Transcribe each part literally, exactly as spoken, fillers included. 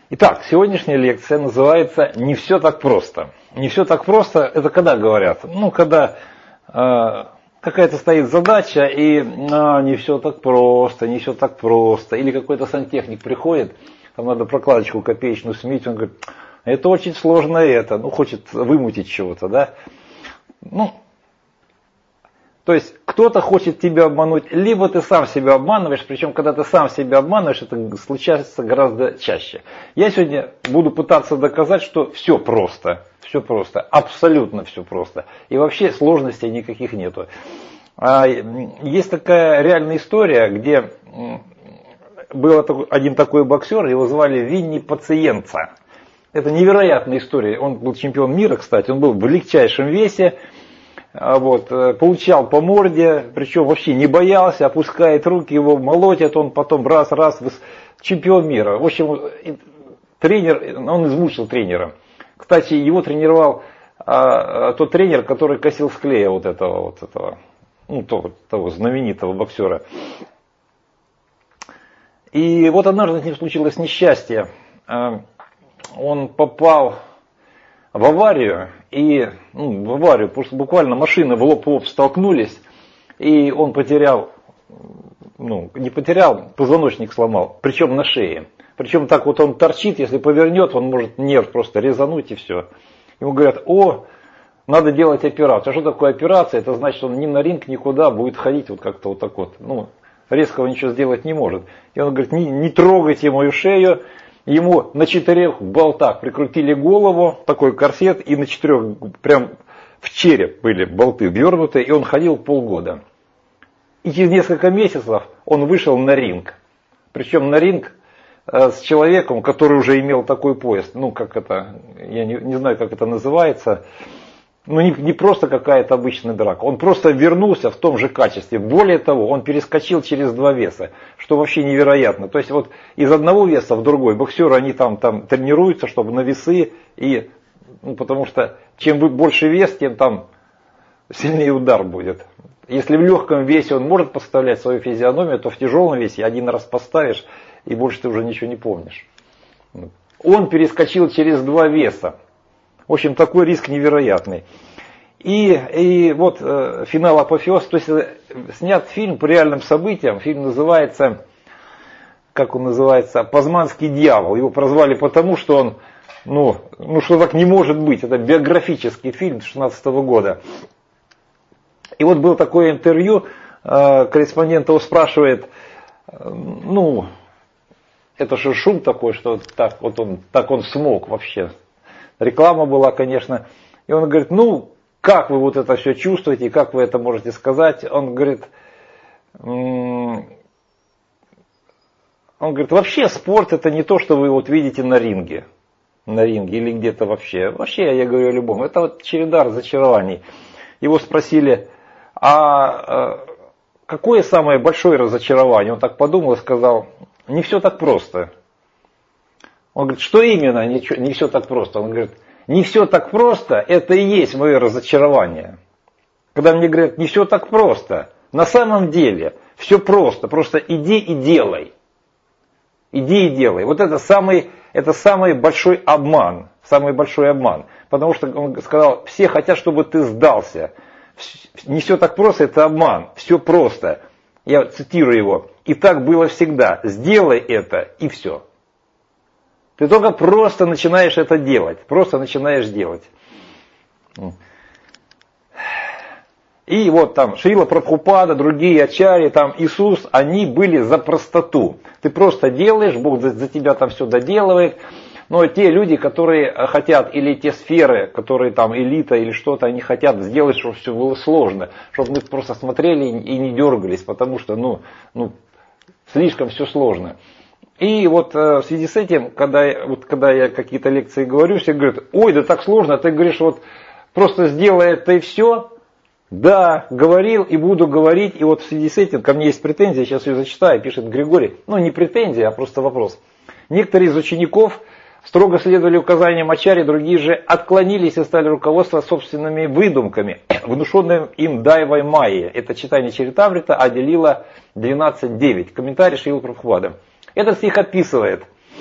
Итак, сегодняшняя лекция называется «Не все так просто». Не все так просто, это когда говорят? Ну, когда э, какая-то стоит задача, и а, не все так просто, не все так просто. Или какой-то сантехник приходит, там надо прокладочку копеечную сменить, он говорит, это очень сложно это, ну, хочет вымутить чего-то, да. Ну, то есть кто-то хочет тебя обмануть, либо ты сам себя обманываешь, причем когда ты сам себя обманываешь, это случается гораздо чаще. Я сегодня буду пытаться доказать, что все просто, все просто, абсолютно все просто. И вообще сложностей никаких нету. Есть такая реальная история, где был один такой боксер, его звали Винни Пациенца. Это невероятная история, он был чемпион мира, кстати, он был в легчайшем весе. Вот, получал по морде, причем вообще не боялся, опускает руки, его молотят, он потом раз-раз, чемпион мира. В общем, тренер, он измучил тренера. Кстати, его тренировал а, тот тренер, который косил с клея вот этого, вот этого, ну, того, того знаменитого боксера. И вот однажды с ним случилось несчастье. Он попал в аварию, и, ну, в аварию, просто буквально машины в лоб в лоб столкнулись, и он потерял, ну, не потерял, позвоночник сломал, причем на шее. Причем так вот он торчит, если повернет, он может нерв просто резануть и все. Ему говорят, о, надо делать операцию. А что такое операция? Это значит, он ни на ринг, никуда будет ходить вот как-то вот так вот, ну, резкого ничего сделать не может. И он говорит, не, не трогайте мою шею. Ему на четырех болтах прикрутили голову, такой корсет, и на четырех прям в череп были болты ввернуты, и он ходил полгода. И через несколько месяцев он вышел на ринг. Причем на ринг э, с человеком, который уже имел такой пояс. Ну, как это, я не, не знаю, как это называется. Ну, не, не просто какая-то обычная драка. Он просто вернулся в том же качестве. Более того, он перескочил через два веса, что вообще невероятно. То есть вот из одного веса в другой. Боксеры, они там, там тренируются, чтобы на весы. И, ну, потому что чем больше вес, тем там сильнее удар будет. Если в легком весе он может поставлять свою физиономию, то в тяжелом весе один раз поставишь, и больше ты уже ничего не помнишь. Он перескочил через два веса. В общем, такой риск невероятный. И, и вот э, финал апофеоз, то есть э, снят фильм по реальным событиям, фильм называется, как он называется, «Пазманский дьявол». Его прозвали потому, что он, ну, ну что так не может быть, это биографический фильм две тысячи шестнадцатого года. И вот было такое интервью, э, корреспондент его спрашивает, э, ну, это же шум такой, что так вот он, так он смог вообще. Реклама была, конечно. И он говорит, ну, как вы вот это все чувствуете, как вы это можете сказать? Он говорит, он говорит, вообще спорт это не то, что вы вот видите на ринге. На ринге или где-то вообще. Вообще, я говорю о любом. Это вот череда разочарований. Его спросили, а какое самое большое разочарование? Он так подумал и сказал, не все так просто. Он говорит, что именно не, не все так просто? Он говорит, не все так просто, это и есть мое разочарование. Когда мне говорят, не все так просто, на самом деле все просто, просто иди и делай. Иди и делай. Вот это самый, это самый большой обман, самый большой обман. Потому что он сказал, все хотят, чтобы ты сдался. Не все так просто, это обман, все просто. Я цитирую его, и так было всегда, сделай это и все. Ты только просто начинаешь это делать. Просто начинаешь делать. И вот там Шрила Прабхупада, другие ачарьи, там Иисус, они были за простоту. Ты просто делаешь, Бог за, за тебя там все доделывает. Но те люди, которые хотят, или те сферы, которые там элита или что-то, они хотят сделать, чтобы все было сложно. Чтобы мы просто смотрели и не дергались, потому что ну, ну, слишком все сложно. И вот э, в связи с этим, когда, вот, когда я какие-то лекции говорю, все говорят, ой, да так сложно, а ты говоришь, вот просто сделай это и все. Да, говорил и буду говорить, и вот в связи с этим ко мне есть претензия, сейчас ее зачитаю, пишет Григорий. Ну не претензия, а просто вопрос. Некоторые из учеников строго следовали указаниям ачарьи, другие же отклонились и стали руководствоваться собственными выдумками, внушенным им Дайвой Майей. Это читание Чаритамрита, Ади Лила двенадцать девять. Комментарий Шрилы Прабхупады. Этот стих описывает,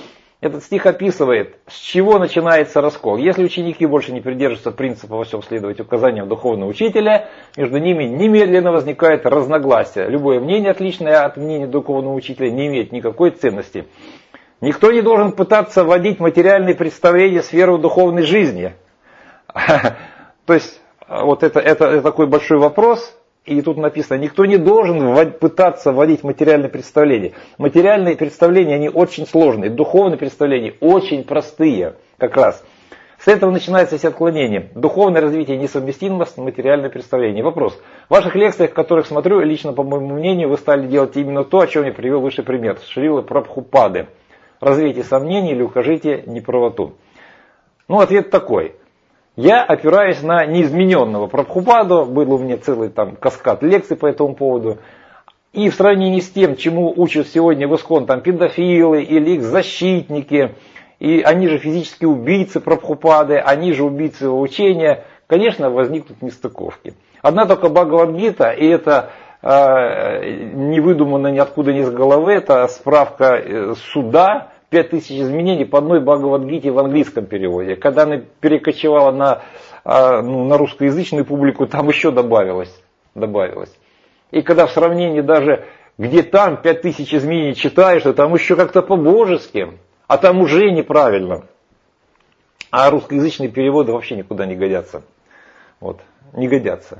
Этот стих описывает, с чего начинается раскол. Если ученики больше не придерживаются принципа во всем следовать указаниям духовного учителя, между ними немедленно возникает разногласие. Любое мнение, отличное от мнения духовного учителя, не имеет никакой ценности. Никто не должен пытаться вводить материальные представления в сферу духовной жизни. То есть, вот это, это, это такой большой вопрос. И тут написано, никто не должен пытаться вводить материальные представления. Материальные представления, они очень сложные. Духовные представления очень простые, как раз. С этого начинается все отклонение. Духовное развитие несовместимо с материальным представлением. Вопрос. В ваших лекциях, которых смотрю, лично, по моему мнению, вы стали делать именно то, о чем я привел выше пример. Шрилы Прабхупады. Развейте сомнения или укажите неправоту. Ну, ответ такой. Я опираюсь на неизмененного Прабхупаду, был у меня целый там каскад лекций по этому поводу. И в сравнении с тем, чему учат сегодня в ИСККОН там педофилы или их защитники, и они же физические убийцы Прабхупады, они же убийцы его учения, конечно, возникнут нестыковки. Одна только Бхагавад-гита, и это э, не выдумано ниоткуда ни с головы, это справка э, суда, пять тысяч изменений по одной Бхагавад-гите в английском переводе. Когда она перекочевала на, ну, на русскоязычную публику, там еще добавилось, добавилось. И когда в сравнении даже, где там пять тысяч изменений читаешь, то там еще как-то по-божески, а там уже неправильно. А русскоязычные переводы вообще никуда не годятся. Вот, не годятся.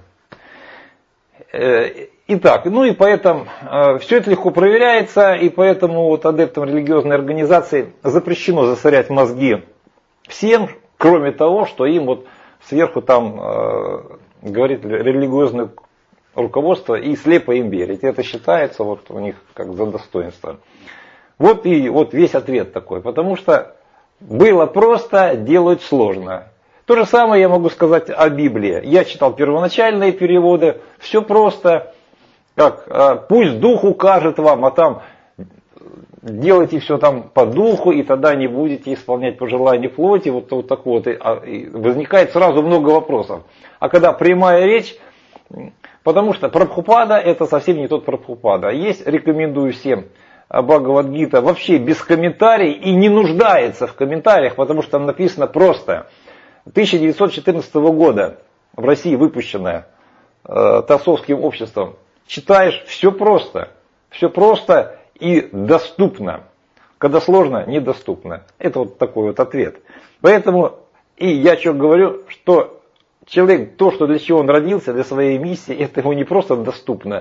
Итак, ну и поэтому э, все это легко проверяется, и поэтому вот адептам религиозной организации запрещено засорять мозги всем, кроме того, что им вот сверху там э, говорит религиозное руководство, и слепо им верить. Это считается вот у них как за достоинство. Вот и вот весь ответ такой, потому что было просто, делать сложно. То же самое я могу сказать о Библии. Я читал первоначальные переводы, все просто. Как, пусть дух укажет вам, а там делайте все там по духу, и тогда не будете исполнять пожелания плоти, вот, вот так вот. И, и возникает сразу много вопросов. А когда прямая речь, потому что Прабхупада это совсем не тот Прабхупада. Есть, рекомендую всем, Бхагавад-гита вообще без комментариев и не нуждается в комментариях, потому что там написано просто. тысяча девятьсот четырнадцатого года в России выпущенная э, Тасовским обществом. Читаешь, все просто. Все просто и доступно. Когда сложно, недоступно. Это вот такой вот ответ. Поэтому и я что говорю, что человек, то, что для чего он родился, для своей миссии, это ему не просто доступно,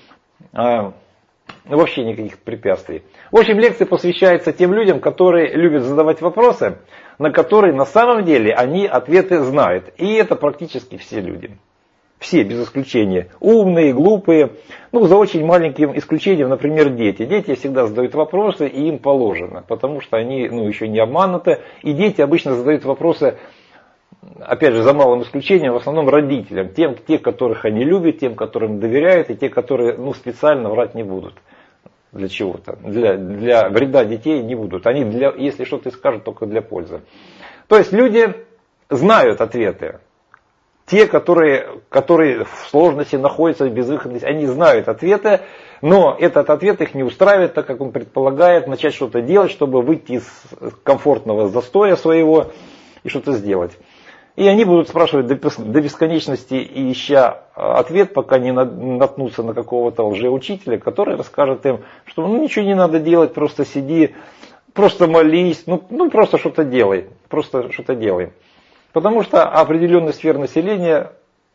а вообще никаких препятствий. В общем, лекция посвящается тем людям, которые любят задавать вопросы, на которые на самом деле они ответы знают. И это практически все люди. Все, без исключения. Умные, глупые. Ну, за очень маленьким исключением, например, дети. Дети всегда задают вопросы, и им положено. Потому что они ну, еще не обмануты. И дети обычно задают вопросы, опять же, за малым исключением, в основном родителям. Тем, те, которых они любят, тем, которым доверяют, и те, которые ну, специально врать не будут. Для чего-то. Для, для вреда детей не будут. Они, для, если что-то скажут, только для пользы. То есть люди знают ответы. Те, которые, которые в сложности находятся, в безвыходности, они знают ответы, но этот ответ их не устраивает, так как он предполагает начать что-то делать, чтобы выйти из комфортного застоя своего и что-то сделать. И они будут спрашивать до бесконечности, и ища ответ, пока не наткнутся на какого-то лжеучителя, который расскажет им, что ну, ничего не надо делать, просто сиди, просто молись, ну, ну просто что-то делай, просто что-то делай. Потому что определенная сфера населения,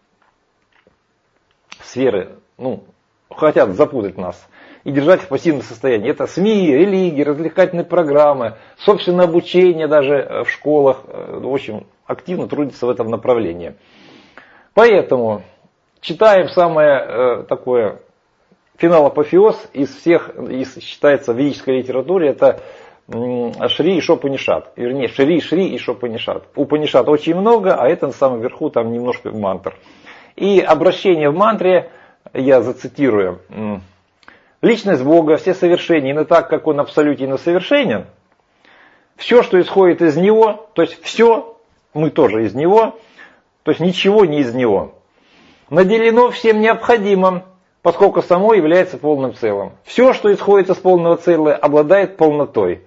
сферы, ну, хотят запутать нас и держать в пассивном состоянии. Это СМИ, религии, развлекательные программы, собственное обучение даже в школах, в общем, активно трудятся в этом направлении. Поэтому читаем самое э, такое финал-апофеоз из всех, из, считается в ведической литературе, это Шри и Шопанишат. Вернее, Шри, Шри и Шопанишат. Упанишат очень много, а это на самом верху там немножко мантр. И обращение в мантре, я зацитирую. Личность Бога, все совершения, но так как Он абсолютно совершенен, все, что исходит из Него, то есть все, мы тоже из Него, то есть ничего не из Него, наделено всем необходимым, поскольку само является полным целым. Все, что исходит из полного целого, обладает полнотой.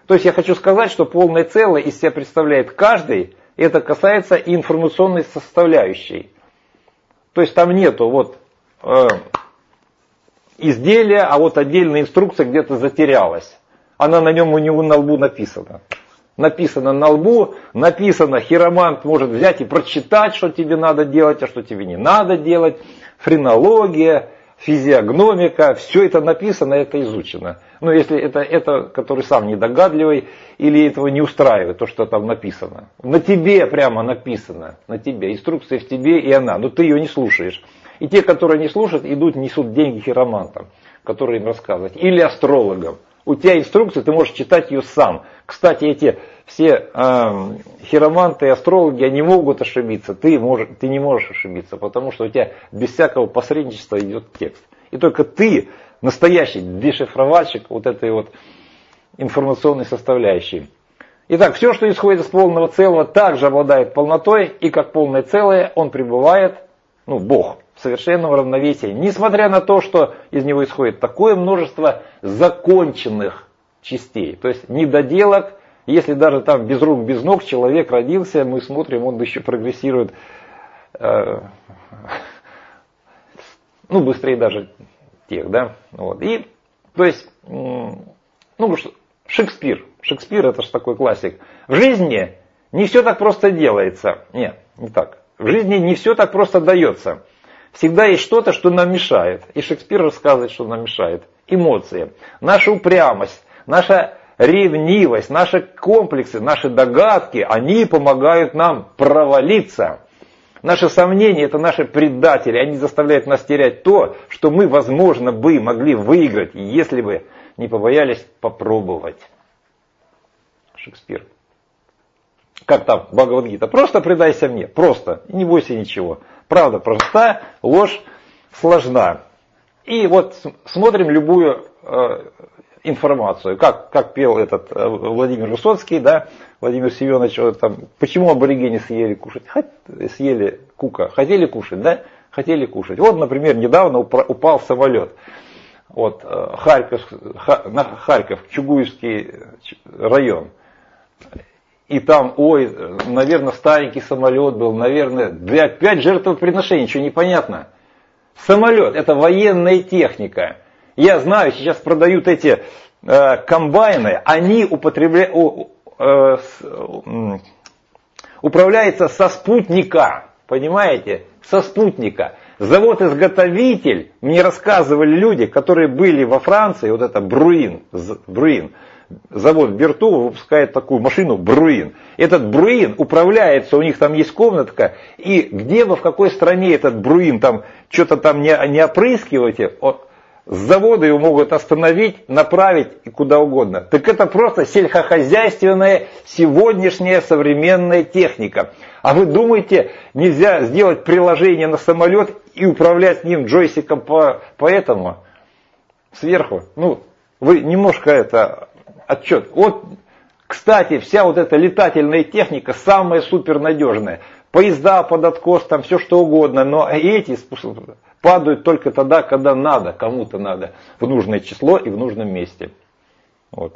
То есть я хочу сказать, что полное целое из себя представляет каждый, и это касается и информационной составляющей. То есть там нету вот э, изделия, а вот отдельная инструкция где-то затерялась. Она на нем у него на лбу написана. Написано на лбу, написано, хиромант может взять и прочитать, что тебе надо делать, а что тебе не надо делать. Френология, физиогномика, все это написано, это изучено. Но если это, это, который сам недогадливый или этого не устраивает, то, что там написано. На тебе прямо написано, на тебе. Инструкция в тебе и она, но ты ее не слушаешь. И те, которые не слушают, идут, несут деньги хиромантам, которые им рассказывают. Или астрологам. У тебя инструкция, ты можешь читать ее сам. Кстати, эти все э, хироманты и астрологи, они могут ошибиться. Ты, можешь, ты не можешь ошибиться, потому что у тебя без всякого посредничества идет текст. И только ты, настоящий дешифровальщик вот этой вот информационной составляющей. Итак, все, что исходит из полного целого, также обладает полнотой, и как полное целое он пребывает, ну, Бог, в совершенном равновесии, несмотря на то, что из него исходит такое множество законченных частей, то есть недоделок. Если даже там без рук, без ног человек родился, мы смотрим, он еще прогрессирует, э, ну, быстрее даже тех, да. Вот. И, то есть, ну, Шекспир, Шекспир это же такой классик. В жизни не все так просто делается. Нет, не так. В жизни не все так просто дается. Всегда есть что-то, что нам мешает. И Шекспир рассказывает, что нам мешает. Эмоции, наша упрямость, наша ревнивость, наши комплексы, наши догадки, они помогают нам провалиться. Наши сомнения – это наши предатели, они заставляют нас терять то, что мы, возможно, бы могли выиграть, если бы не побоялись попробовать. Шекспир. Как там, Бхагавад-гита, просто предайся мне, просто, не бойся ничего. Правда проста, ложь сложна. И вот смотрим любую э, информацию, как, как пел этот э, Владимир Высоцкий, да, Владимир Семенович, вот там, почему аборигене съели кушать, съели кука, хотели кушать, да, хотели кушать. Вот, например, недавно упал самолет, вот, Харьков, на Харьков, Чугуевский район. И там, ой, наверное, старенький самолет был, наверное, для опять жертвоприношений, ничего не понятно. Самолет – это военная техника. Я знаю, сейчас продают эти э, комбайны, они употребля... у, э, с, э, управляются со спутника, понимаете, со спутника. Завод-изготовитель, мне рассказывали люди, которые были во Франции, вот это Бруин, Бруин, завод Берту выпускает такую машину Бруин. Этот Бруин управляется, у них там есть комнатка, и где вы, в какой стране этот Бруин там что-то там не, не опрыскиваете, с завода его могут остановить, направить и куда угодно. Так это просто сельскохозяйственная сегодняшняя современная техника. А вы думаете, нельзя сделать приложение на самолет и управлять ним джойстиком по, по этому сверху? Ну, вы немножко это отчет. Вот, кстати, вся вот эта летательная техника самая супернадежная. Поезда под откос, там все что угодно, но эти падают только тогда, когда надо, кому-то надо, в нужное число и в нужном месте. Вот,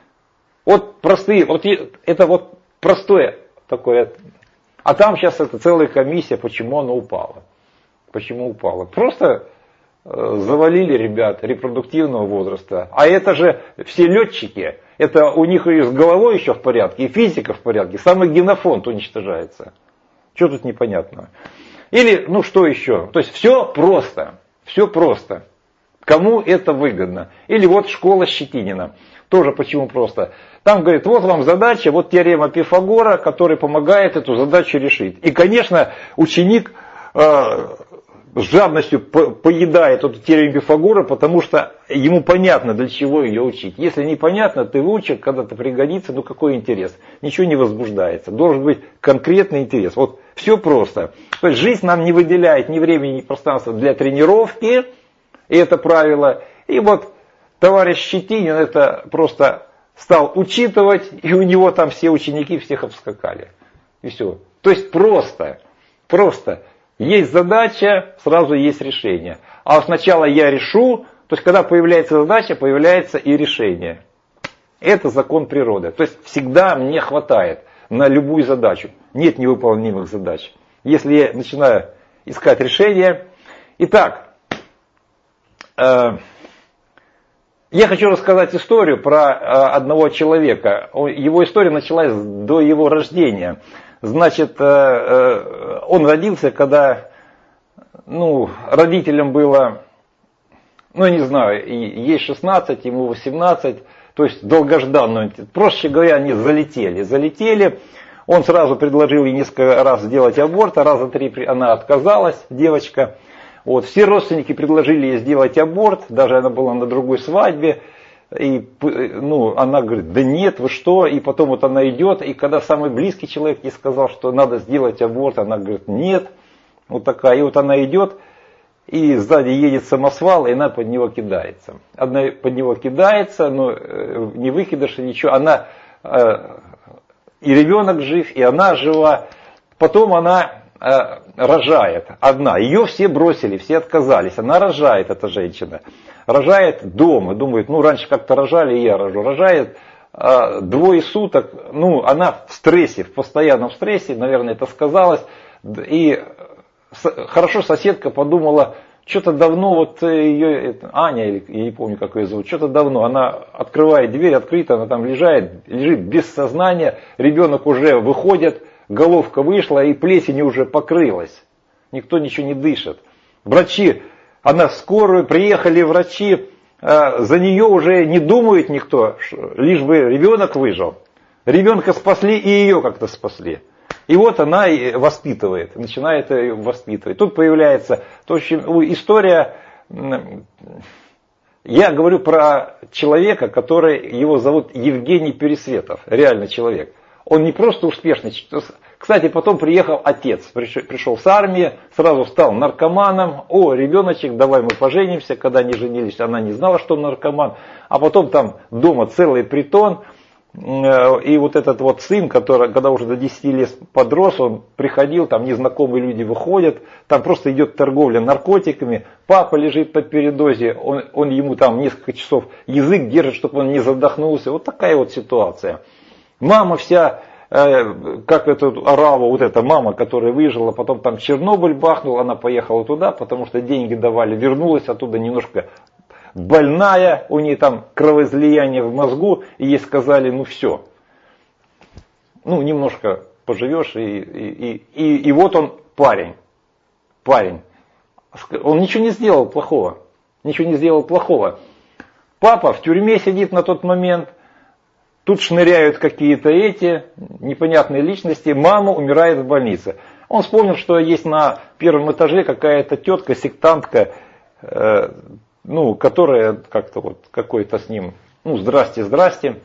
вот простые, вот это вот простое такое. А там сейчас это целая комиссия, почему оно упало. Почему упало? Просто э, завалили ребят репродуктивного возраста. А это же все летчики. Это у них и с головой еще в порядке, и физика в порядке. Самый генофонд уничтожается. Что тут непонятного? Или, ну что еще? То есть все просто. Все просто. Кому это выгодно? Или вот школа Щетинина. Тоже почему просто? Там говорит, вот вам задача, вот теорема Пифагора, которая помогает эту задачу решить. И, конечно, ученик э, с жадностью по- поедает эту теорему Пифагора, потому что ему понятно, для чего ее учить. Если непонятно, ты выучишь, когда-то пригодится, ну какой интерес? Ничего не возбуждается. Должен быть конкретный интерес. Вот все просто. То есть жизнь нам не выделяет ни времени, ни пространства для тренировки, и это правило. И вот товарищ Щетинин это просто стал учитывать, и у него там все ученики всех обскакали. И все. То есть просто, просто есть задача, сразу есть решение. А сначала я решу, то есть когда появляется задача, появляется и решение. Это закон природы. То есть всегда мне хватает на любую задачу. Нет невыполнимых задач. Если я начинаю искать решение. Итак, э, я хочу рассказать историю про э, одного человека. Его история началась до его рождения. Значит, э, э, он родился, когда ну, родителям было, ну, я не знаю, ей шестнадцать, ему восемнадцать, то есть долгожданно. Проще говоря, они залетели. Залетели. Он сразу предложил ей несколько раз сделать аборт, а раза три она отказалась, девочка. Вот. Все родственники предложили ей сделать аборт, даже она была на другой свадьбе. И ну, она говорит, да нет, вы что? И потом вот она идет, и когда самый близкий человек ей сказал, что надо сделать аборт, она говорит, нет. Вот такая. И вот она идет, и сзади едет самосвал, и она под него кидается. Она под него кидается, но не выкидыш, ничего. Она, и ребенок жив, и она жива. Потом она рожает одна. Ее все бросили, все отказались. Она рожает, эта женщина. Рожает дома. Думает, ну раньше как-то рожали, и я рожу. Рожает двое суток. Ну, она в стрессе, в постоянном стрессе. Наверное, это сказалось. И хорошо соседка подумала, что-то давно вот ее, это, Аня, или я не помню, как ее зовут, что-то давно, она открывает дверь, открыта, она там лежит, лежит без сознания, ребенок уже выходит, головка вышла и плесень уже покрылась. Никто ничего не дышит. Врачи, она в скорую, приехали врачи, за нее уже не думает никто, лишь бы ребенок выжил. Ребенка спасли и ее как-то спасли. И вот она воспитывает, начинает воспитывать. Тут появляется то, что история, я говорю про человека, который, его зовут Евгений Пересветов, реально человек. Он не просто успешный, кстати, потом приехал отец, пришел с армии, сразу стал наркоманом. О, ребеночек, давай мы поженимся. Когда они женились, она не знала, что он наркоман. А потом там дома целый притон. И вот этот вот сын, который, когда уже до десяти лет подрос, он приходил, там незнакомые люди выходят, там просто идет торговля наркотиками, папа лежит на передозе, он, он ему там несколько часов язык держит, чтобы он не задохнулся. Вот такая вот ситуация. Мама вся, э, как эту ораву, вот эта мама, которая выжила, потом там Чернобыль бахнул, она поехала туда, потому что деньги давали, вернулась оттуда немножко больная, у нее там кровоизлияние в мозгу, и ей сказали, ну все, ну немножко поживешь, и, и, и, и вот он парень, парень, он ничего не сделал плохого, ничего не сделал плохого. Папа в тюрьме сидит на тот момент, тут шныряют какие-то эти непонятные личности, мама умирает в больнице. Он вспомнил, что есть на первом этаже какая-то тетка, сектантка, э, ну, которая как-то вот какой-то с ним, ну, здрасте, здрасте.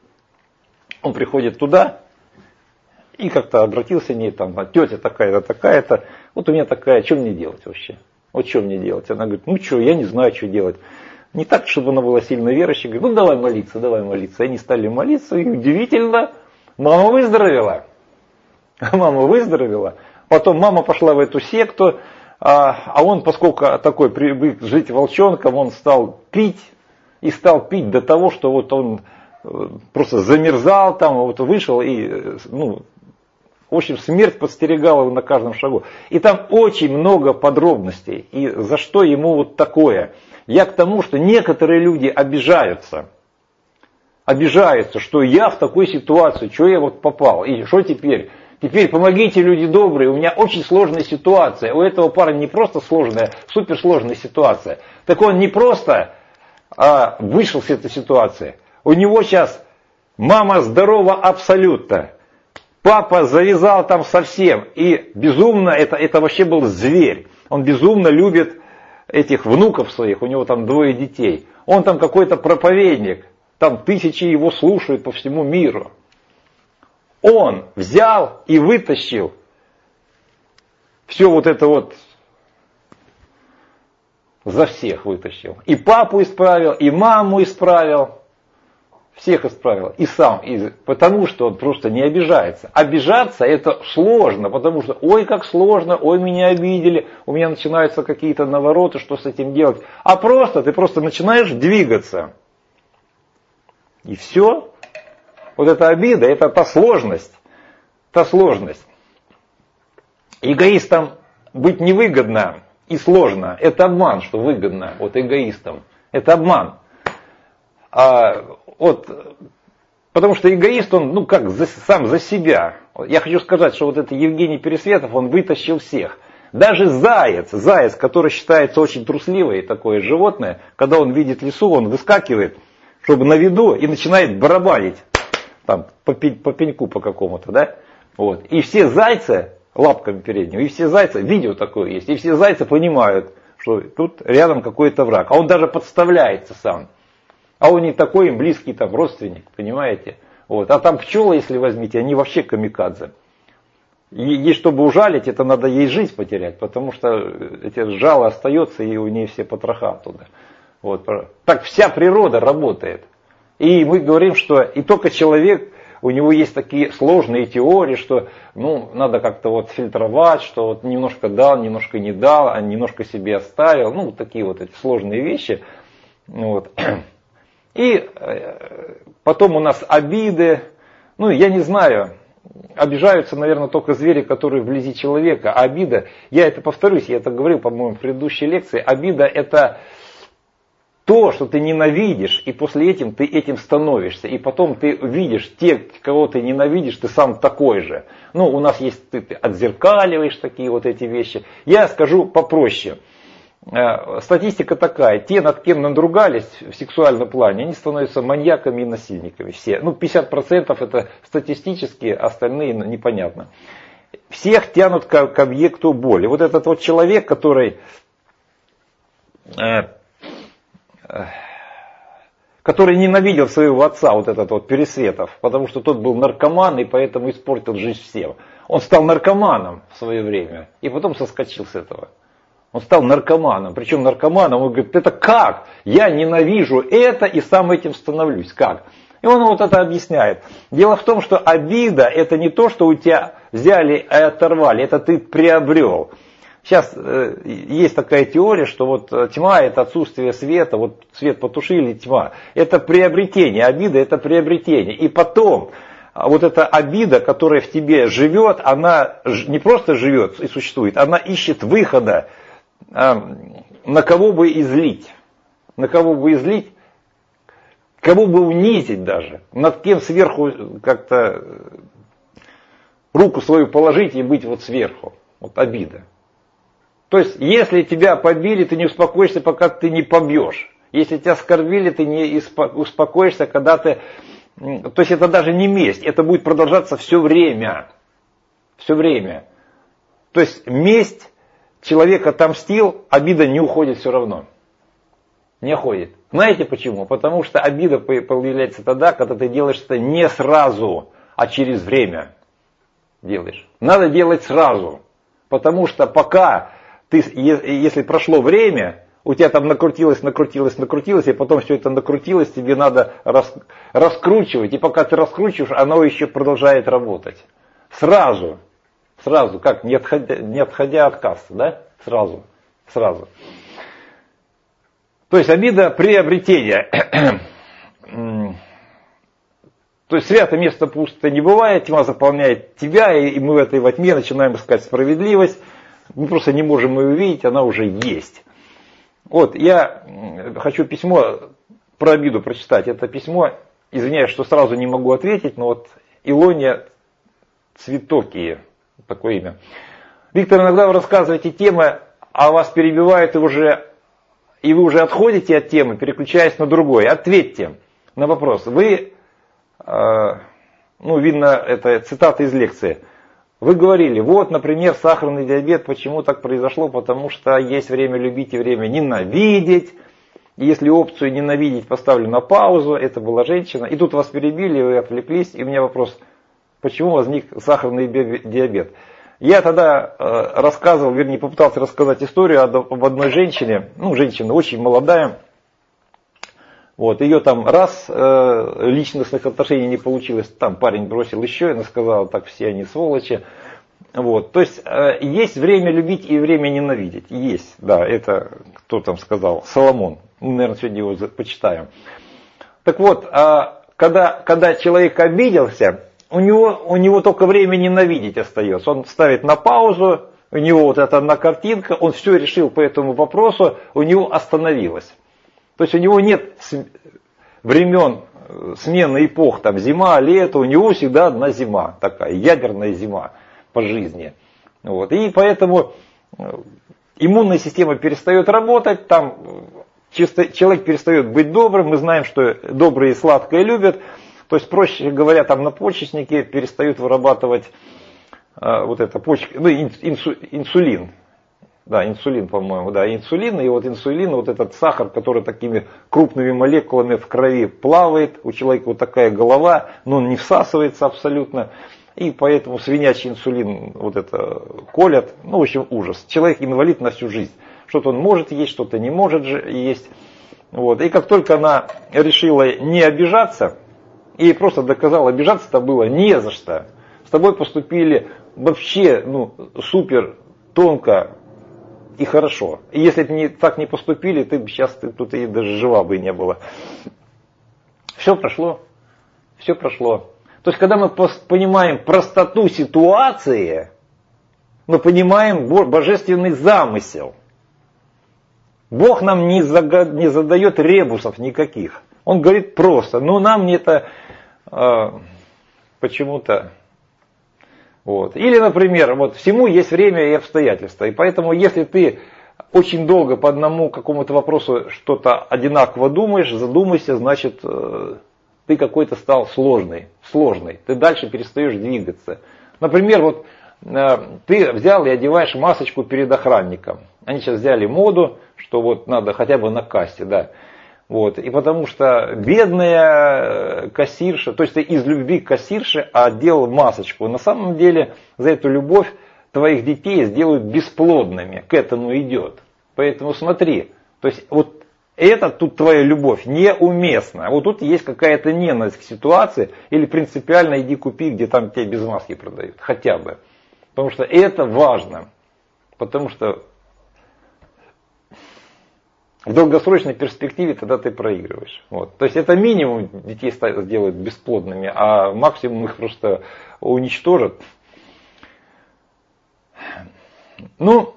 Он приходит туда и как-то обратился к ней, там, тетя такая-то, такая-то, вот у меня такая, что мне делать вообще? Вот что мне делать? Она говорит, ну что, я не знаю, что делать. Не так, чтобы она была сильно верующей, говорит, ну давай молиться, давай молиться. И они стали молиться, и удивительно, мама выздоровела. Мама выздоровела. Потом мама пошла в эту секту, а он, поскольку такой привык жить волчонком, он стал пить, и стал пить до того, что вот он просто замерзал там, вот вышел, и, ну, в общем, смерть подстерегала его на каждом шагу. И там очень много подробностей, и за что ему вот такое. Я к тому, что некоторые люди обижаются, обижаются, что я в такой ситуации, что я вот попал, и что теперь? Теперь помогите, люди добрые, у меня очень сложная ситуация. У этого парня не просто сложная, суперсложная ситуация. Так он не просто а, вышел с этой ситуации. У него сейчас мама здорова абсолютно. Папа завязал там совсем. И безумно, это, это вообще был зверь. Он безумно любит этих внуков своих, у него там двое детей. Он там какой-то проповедник. Там тысячи его слушают по всему миру. Он взял и вытащил все вот это вот, за всех вытащил. И папу исправил, и маму исправил, всех исправил. И сам, и, потому что он просто не обижается. Обижаться это сложно, потому что ой как сложно, ой меня обидели, у меня начинаются какие-то навороты, что с этим делать. А просто, ты просто начинаешь двигаться. И все. Вот эта обида, это та сложность. Та сложность. Эгоистам быть невыгодно и сложно. Это обман, что выгодно вот эгоистам. Это обман. А, вот, потому что эгоист, он ну как, за, сам за себя. Я хочу сказать, что вот этот Евгений Пересветов, он вытащил всех. Даже заяц, заяц, который считается очень трусливой, такое животное, когда он видит лису, он выскакивает, чтобы на виду, и начинает барабанить там, по, по пеньку по какому-то, да? Вот. И все зайцы, лапками передними, и все зайцы, видео такое есть, и все зайцы понимают, что тут рядом какой-то враг. А он даже подставляется сам. А он не такой им близкий там родственник, понимаете? Вот. А там пчелы, если возьмите, они вообще камикадзе. Ей, чтобы ужалить, это надо ей жизнь потерять, потому что эти жало остается, и у нее все потроха оттуда. Вот. Так вся природа работает. И мы говорим, что и только человек, у него есть такие сложные теории, что ну, надо как-то вот фильтровать, что вот немножко дал, немножко не дал, а немножко себе оставил. Ну, такие вот эти сложные вещи. Вот. И потом у нас обиды. Ну, я не знаю, обижаются, наверное, только звери, которые вблизи человека. А обида, я это повторюсь, я это говорил, по-моему, в предыдущей лекции, обида это то, что ты ненавидишь, и после этим ты этим становишься. И потом ты видишь, те, кого ты ненавидишь, ты сам такой же. Ну, у нас есть, ты, ты отзеркаливаешь такие вот эти вещи. Я скажу попроще. Статистика такая, те, над кем надругались в сексуальном плане, они становятся маньяками и насильниками. Все. Ну, пятьдесят процентов это статистически, остальные непонятно. Всех тянут к, к объекту боли. Вот этот вот человек, который, э, э, который ненавидел своего отца, вот этот вот Пересветов, потому что тот был наркоман и поэтому испортил жизнь всем. Он стал наркоманом в свое время и потом соскочил с этого. Он стал наркоманом. Причем наркоманом, он говорит, это как? Я ненавижу это и сам этим становлюсь. Как? И он вот это объясняет. Дело в том, что обида это не то, что у тебя взяли и оторвали. Это ты приобрел. Сейчас э, есть такая теория, что вот тьма это отсутствие света. Вот свет потушили, тьма. Это приобретение. Обида это приобретение. И потом вот эта обида, которая в тебе живет, она не просто живет и существует, она ищет выхода. На кого бы излить, на кого бы излить, кого бы унизить даже, над кем сверху как-то руку свою положить и быть вот сверху, вот обида. То есть, если тебя побили, ты не успокоишься, пока ты не побьешь. Если тебя оскорбили, ты не успокоишься, когда ты... То есть, это даже не месть, это будет продолжаться все время. Все время. То есть, месть... Человек отомстил, обида не уходит все равно. Не уходит. Знаете почему? Потому что обида появляется тогда, когда ты делаешь это не сразу, а через время делаешь. Надо делать сразу. Потому что пока ты, если прошло время, у тебя там накрутилось, накрутилось, накрутилось, и потом все это накрутилось, тебе надо рас, раскручивать. И пока ты раскручиваешь, оно еще продолжает работать. Сразу. Сразу, как, не отходя, не отходя от кассы, да? Сразу, сразу. То есть обида приобретения. То есть святое место пусто не бывает, тьма заполняет тебя, и мы в этой во тьме начинаем искать справедливость. Мы просто не можем ее увидеть, она уже есть. Вот, я хочу письмо про обиду прочитать. Это письмо, извиняюсь, что сразу не могу ответить, но вот Илония Цветокия. Такое имя. Виктор, иногда вы рассказываете темы, а вас перебивают и, уже, и вы уже отходите от темы, переключаясь на другой. Ответьте на вопрос. Вы, э, ну видно, это цитата из лекции. Вы говорили, вот, например, сахарный диабет, почему так произошло? Потому что есть время любить и время ненавидеть. И если опцию ненавидеть поставлю на паузу, это была женщина. И тут вас перебили, вы отвлеклись, и у меня вопрос. Почему возник сахарный диабет? Я тогда э, рассказывал, вернее, попытался рассказать историю об одной женщине, ну, женщина очень молодая, вот, ее там раз э, личностных отношений не получилось, там парень бросил еще, и она сказала, так все они сволочи, вот, то есть э, есть время любить и время ненавидеть, есть, да, это кто там сказал, Соломон, мы, наверное, сегодня его почитаем. Так вот, а когда, когда человек обиделся, у него, у него только время ненавидеть остается. Он ставит на паузу, у него вот эта одна картинка, он все решил по этому вопросу, у него остановилось. То есть у него нет времен смены эпох, там зима, лето, у него всегда одна зима, такая ядерная зима по жизни. Вот. И поэтому иммунная система перестает работать, там человек перестает быть добрым, мы знаем, что добрые и сладкое любят. То есть, проще говоря, там надпочечники перестают вырабатывать а, вот это почки, ну, инсу, инсулин. Да, инсулин, по-моему, да, инсулин. И вот инсулин, вот этот сахар, который такими крупными молекулами в крови плавает, у человека вот такая голова, но он не всасывается абсолютно. И поэтому свинячий инсулин вот это колят. Ну, в общем, ужас. Человек инвалид на всю жизнь. Что-то он может есть, что-то не может же есть. Вот. И как только она решила не обижаться, и просто доказал, обижаться-то было не за что. С тобой поступили вообще ну, супер тонко и хорошо. И если бы не, так не поступили, ты бы сейчас ты, тут и даже жива бы не была. Все прошло. Все прошло. То есть, когда мы понимаем простоту ситуации, мы понимаем божественный замысел. Бог нам не, зага, не задает ребусов никаких. Он говорит просто, но нам это э, почему-то... Вот. Или, например, вот всему есть время и обстоятельства. И поэтому, если ты очень долго по одному какому-то вопросу что-то одинаково думаешь, задумайся, значит, э, ты какой-то стал сложный, сложный. Ты дальше перестаешь двигаться. Например, вот э, ты взял и одеваешь масочку перед охранником. Они сейчас взяли моду, что вот надо хотя бы на кассе, да. Вот. И потому что бедная кассирша, то есть ты из любви к кассирше одел масочку. На самом деле за эту любовь твоих детей сделают бесплодными. К этому идет. Поэтому смотри, то есть вот это тут твоя любовь неуместна. Вот тут есть какая-то ненависть к ситуации, или принципиально иди купи, где там тебе без маски продают. Хотя бы. Потому что это важно. Потому что в долгосрочной перспективе тогда ты проигрываешь. Вот. То есть это минимум детей сделают бесплодными, а максимум их просто уничтожат. Ну,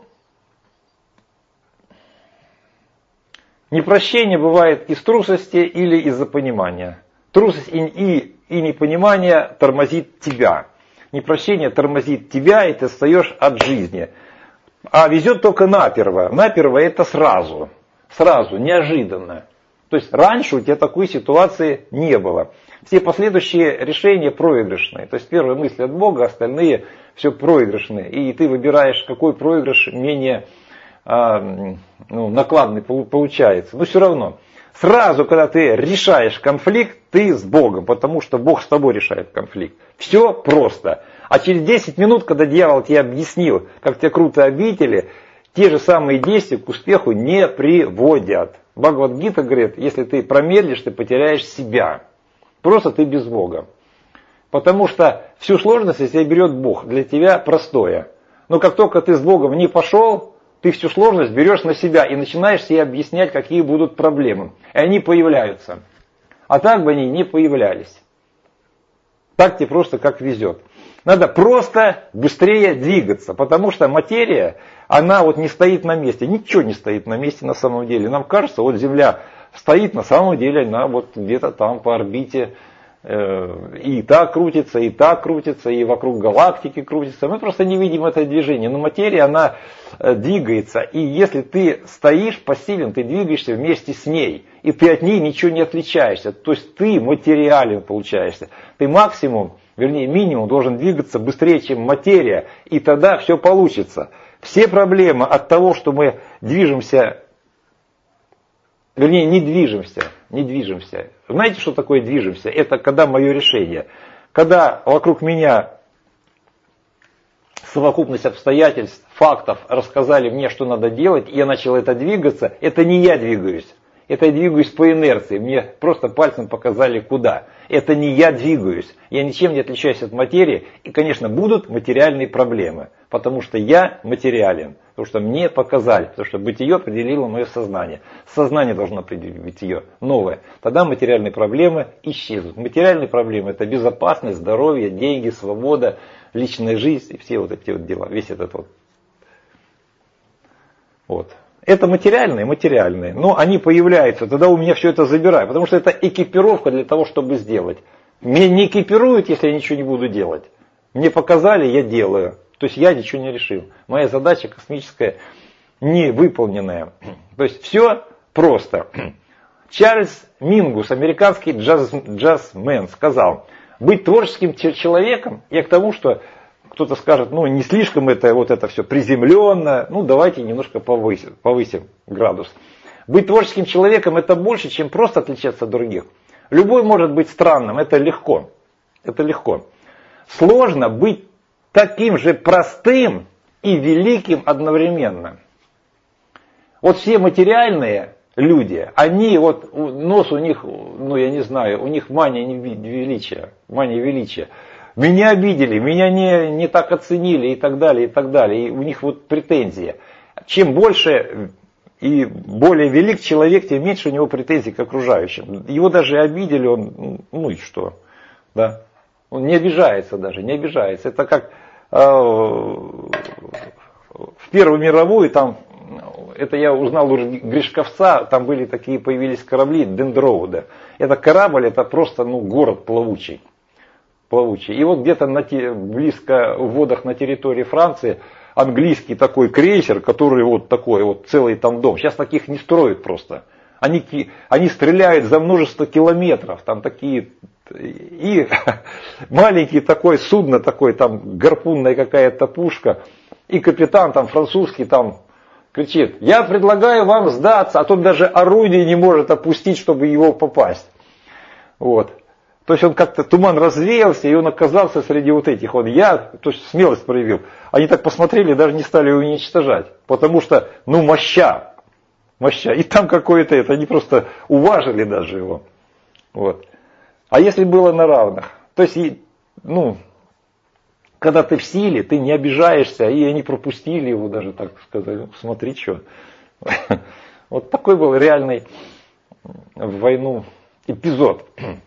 непрощение бывает из трусости или из-за понимания. Трусость и, и, и непонимание тормозит тебя. Непрощение тормозит тебя, и ты отстаешь от жизни. А везет только наперво. Наперво это сразу. Сразу, неожиданно. То есть раньше у тебя такой ситуации не было. Все последующие решения проигрышные. То есть первые мысли от Бога, остальные все проигрышные. И ты выбираешь, какой проигрыш менее а, ну, накладный получается. Но все равно. Сразу, когда ты решаешь конфликт, ты с Богом. Потому что Бог с тобой решает конфликт. Все просто. А через десять минут, когда дьявол тебе объяснил, как тебя круто обидели, те же самые действия к успеху не приводят. Бхагавад-гита говорит, если ты промедлишь, ты потеряешь себя. Просто ты без Бога. Потому что всю сложность из тебя берет Бог. Для тебя простое. Но как только ты с Богом не пошел, ты всю сложность берешь на себя и начинаешь себе объяснять, какие будут проблемы. И они появляются. А так бы они не появлялись. Так тебе просто как везет. Надо просто быстрее двигаться, потому что материя, она вот не стоит на месте. Ничего не стоит на месте на самом деле. Нам кажется, вот Земля стоит, на самом деле она вот где-то там по орбите э, и так крутится, и так крутится, и вокруг галактики крутится. Мы просто не видим это движение. Но материя, она э, двигается. И если ты стоишь пассивен, ты двигаешься вместе с ней. И ты от ней ничего не отличаешься. То есть ты материален получаешься. Ты максимум, вернее минимум, должен двигаться быстрее, чем материя. И тогда все получится. Все проблемы от того, что мы движемся, вернее не движемся, не движемся. Знаете, что такое движемся? Это когда мое решение. Когда вокруг меня совокупность обстоятельств, фактов рассказали мне, что надо делать, и я начал это двигаться, это не я двигаюсь. Это я двигаюсь по инерции. Мне просто пальцем показали куда. Это не я двигаюсь. Я ничем не отличаюсь от материи. И, конечно, будут материальные проблемы. Потому что я материален. Потому что мне показали, потому что бытие определило мое сознание. Сознание должно определить бытие новое. Тогда материальные проблемы исчезнут. Материальные проблемы — это безопасность, здоровье, деньги, свобода, личная жизнь и все вот эти вот дела. Весь этот вот. Вот. Это материальные, материальные. Но они появляются, тогда у меня все это забирают. Потому что это экипировка для того, чтобы сделать. Меня не экипируют, если я ничего не буду делать. Мне показали, я делаю. То есть я ничего не решил. Моя задача космическая не выполненная. То есть все просто. Чарльз Мингус, американский джаз, джазмен, сказал: быть творческим человеком, я к тому, что кто-то скажет, ну не слишком это вот это все приземленно, ну давайте немножко повысим, повысим градус. Быть творческим человеком — это больше, чем просто отличаться от других. Любой может быть странным, это легко. Это легко. Сложно быть таким же простым и великим одновременно. Вот все материальные люди, они вот, нос у них, ну я не знаю, у них мания величия, мания величия. Меня обидели, меня не, не так оценили и так далее, и так далее. И у них вот претензии. Чем больше и более велик человек, тем меньше у него претензий к окружающим. Его даже обидели, он, ну и что, да? Он не обижается даже, не обижается. Это как э, в Первую мировую, там, это я узнал у Гришковца, там были такие, появились корабли Дендроуда. Это корабль, это просто ну, город плавучий. плавучий. И вот где-то на те, близко в водах на территории Франции английский такой крейсер, который вот такой вот целый там дом. Сейчас таких не строят просто. Они, они стреляют за множество километров, там такие... И маленький такой судно, такой там гарпунная какая-то пушка, и капитан там французский там кричит: я предлагаю вам сдаться, а тот даже орудие не может опустить, чтобы его попасть. Вот. То есть он как-то, туман развеялся, и он оказался среди вот этих. Он я, то есть смелость проявил. Они так посмотрели, даже не стали его уничтожать, потому что, ну, моща, моща. И там какое-то это, они просто уважили даже его. Вот. А если было на равных? То есть, ну, когда ты в силе, ты не обижаешься, и они пропустили его даже, так сказали, смотри, что. Вот такой был реальный в войну эпизод.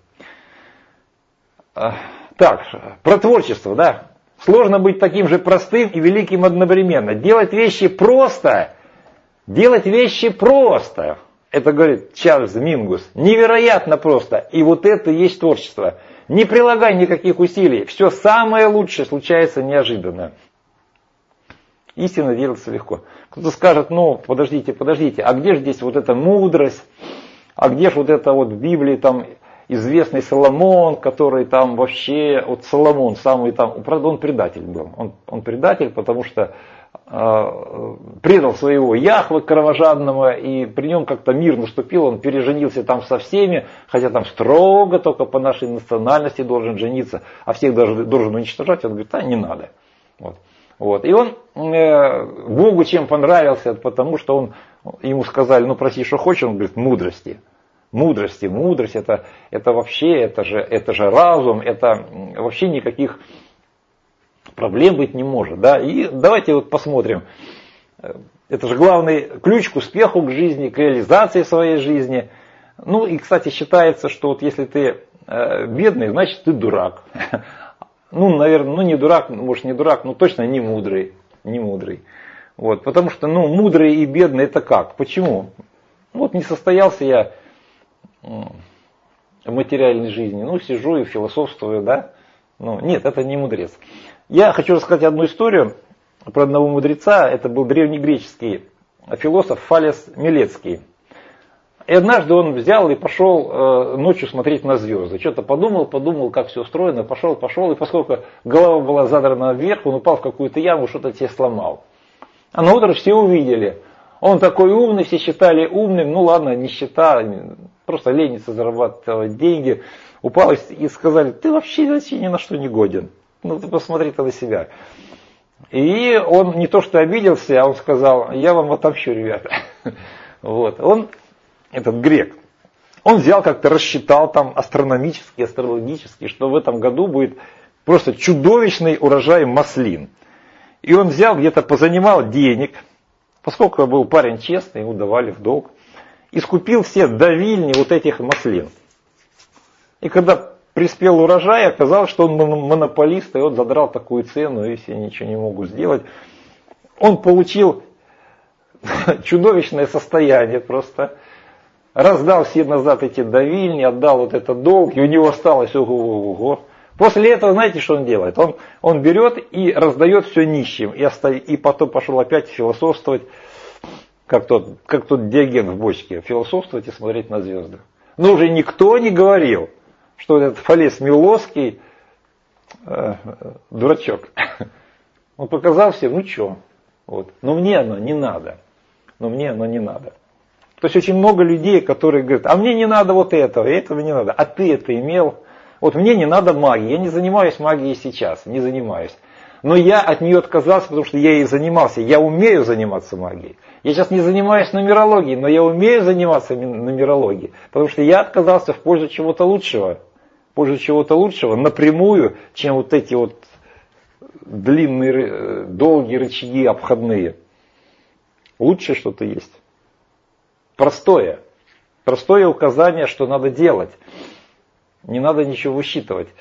Так, про творчество, да. Сложно быть таким же простым и великим одновременно. Делать вещи просто, делать вещи просто. Это говорит Чарльз Мингус. Невероятно просто. И вот это и есть творчество. Не прилагай никаких усилий. Все самое лучшее случается неожиданно. Истина делается легко. Кто-то скажет, ну, подождите, подождите, а где же здесь вот эта мудрость? А где же вот это вот в Библии там известный Соломон, который там вообще, вот Соломон самый там, правда он предатель был. Он, он предатель, потому что предал своего Яхве кровожадного, и при нем как-то мир наступил, он переженился там со всеми, хотя там строго только по нашей национальности должен жениться, а всех даже должен уничтожать. Он говорит, а не надо. Вот. Вот. И он э, Богу чем понравился, потому что он, ему сказали, ну проси, что хочешь, он говорит, мудрости. Мудрости, мудрость, это, это вообще, это же, это же разум, это вообще никаких проблем быть не может. Да? И давайте вот посмотрим. Это же главный ключ к успеху, к жизни, к реализации своей жизни. Ну и, кстати, считается, что вот если ты бедный, значит ты дурак. Ну, наверное, ну не дурак, может не дурак, но точно не мудрый. Не мудрый. Вот, потому что, ну, мудрый и бедный это как? Почему? Вот не состоялся я в материальной жизни. Ну, сижу и философствую, да. Ну, нет, это не мудрец. Я хочу рассказать одну историю про одного мудреца. Это был древнегреческий философ Фалес Милецкий. И однажды он взял и пошел ночью смотреть на звезды. Что-то подумал, подумал, как все устроено, пошел, пошел. И поскольку голова была задрана вверх, он упал в какую-то яму, что-то себе сломал. А на утро все увидели. Он такой умный, все считали умным. Ну ладно, нищета, просто ленится зарабатывать деньги. Упал и сказали, ты вообще, вообще ни на что не годен. Ну ты посмотри-то на себя. И он не то что обиделся, а он сказал, я вам отомщу, ребята. Вот. Он, этот грек, он взял как-то рассчитал там астрономически, астрологически, что в этом году будет просто чудовищный урожай маслин. И он взял, где-то позанимал денег Поскольку был парень честный, ему давали в долг. И скупил все давильни вот этих маслин. И когда приспел урожай, оказалось, что он монополист, и он задрал такую цену, и все ничего не могут сделать. Он получил чудовищное состояние просто. Раздал все назад эти давильни, отдал вот этот долг, и у него осталось ого-го-го. После этого, знаете, что он делает? Он, он берет и раздает все нищим, и, остав... и потом пошел опять философствовать, как тот, как тот Диоген в бочке, философствовать и смотреть на звезды. Но уже никто не говорил, что этот Фалес Милосский э, дурачок. Он показал всем, ну что, вот. Но мне оно не надо. Но мне оно не надо. То есть очень много людей, которые говорят, а мне не надо вот этого, и этого не надо. А ты это имел? Вот мне не надо магии. Я не занимаюсь магией сейчас, не занимаюсь. Но я от нее отказался, потому что я ей занимался. Я умею заниматься магией. Я сейчас не занимаюсь нумерологией, но я умею заниматься нумерологией. Потому что я отказался в пользу чего-то лучшего. В пользу чего-то лучшего напрямую, чем вот эти вот длинные, долгие рычаги обходные. Лучше что-то есть. Простое. Простое указание, что надо делать. Не надо ничего высчитывать.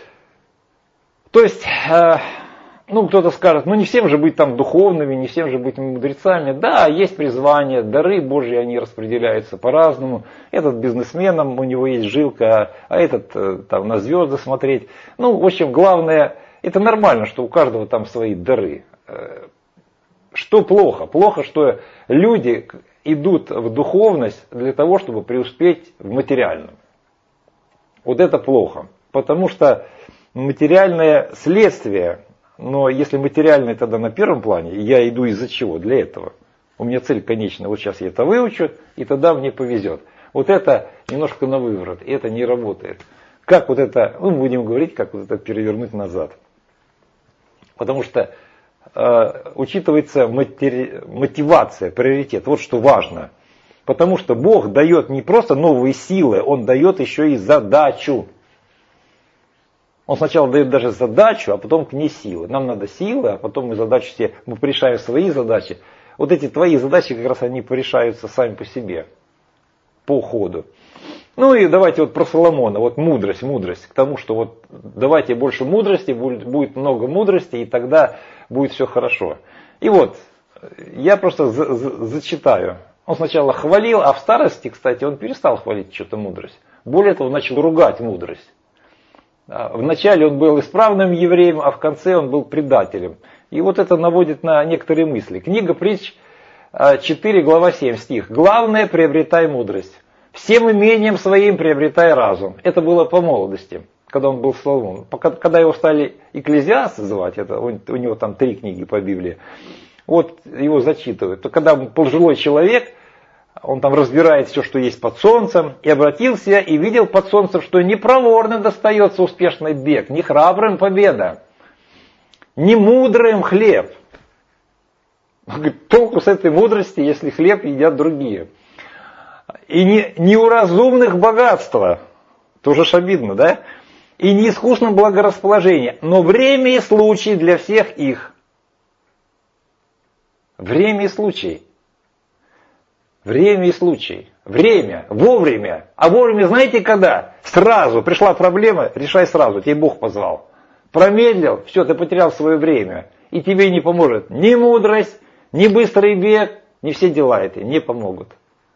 То есть, э, ну кто-то скажет, ну не всем же быть там духовными, не всем же быть мудрецами. Да, есть призвание, дары Божьи, они распределяются по-разному. Этот бизнесменом, у него есть жилка, а этот э, там на звезды смотреть. Ну, в общем, главное, это нормально, что у каждого там свои дары. Что плохо? Плохо, что люди идут в духовность для того, чтобы преуспеть в материальном. Вот это плохо. Потому что материальное следствие, но если материальное тогда на первом плане, я иду из-за чего? Для этого. У меня цель конечная, вот сейчас я это выучу, и тогда мне повезет. Вот это немножко на выворот, и это не работает. Как вот это, мы будем говорить, как вот это перевернуть назад. Потому что э, учитывается матери... мотивация, приоритет. Вот что важно. Потому что Бог дает не просто новые силы, Он дает еще и задачу. Он сначала дает даже задачу, а потом к ней силы. Нам надо силы, а потом мы задачу себе, мы порешаем свои задачи. Вот эти твои задачи как раз они порешаются сами по себе, по ходу. Ну и давайте вот про Соломона, вот мудрость, мудрость, к тому, что вот давайте больше мудрости, будет, будет много мудрости, и тогда будет все хорошо. И вот, я просто за, за, зачитаю. Он сначала хвалил, а в старости, кстати, он перестал хвалить что-то мудрость. Более того, он начал ругать мудрость. Вначале он был исправным евреем, а в конце он был предателем. И вот это наводит на некоторые мысли. Книга Притч четыре, глава семь, стих. «Главное, приобретай мудрость. Всем имением своим приобретай разум». Это было по молодости, когда он был Соломон. Когда его стали Экклезиаст звать, это, у него там три книги по Библии, вот его зачитывают. То когда пожилой человек, он там разбирает все, что есть под солнцем, и обратился и видел под солнцем, что не проворным достается успешный бег, не храбрым победа, не мудрым хлеб. Он говорит, толку с этой мудрости, если хлеб едят другие. И не, не у разумных богатства, тоже ж обидно, да? И не искусном благорасположении, но время и случай для всех их. Время и случай. Время и случай. Время, вовремя. А вовремя знаете когда? Сразу. Пришла проблема, решай сразу. Тебе Бог позвал. Промедлил, все, ты потерял свое время. И тебе не поможет ни мудрость, ни быстрый бег, ни все дела эти не помогут.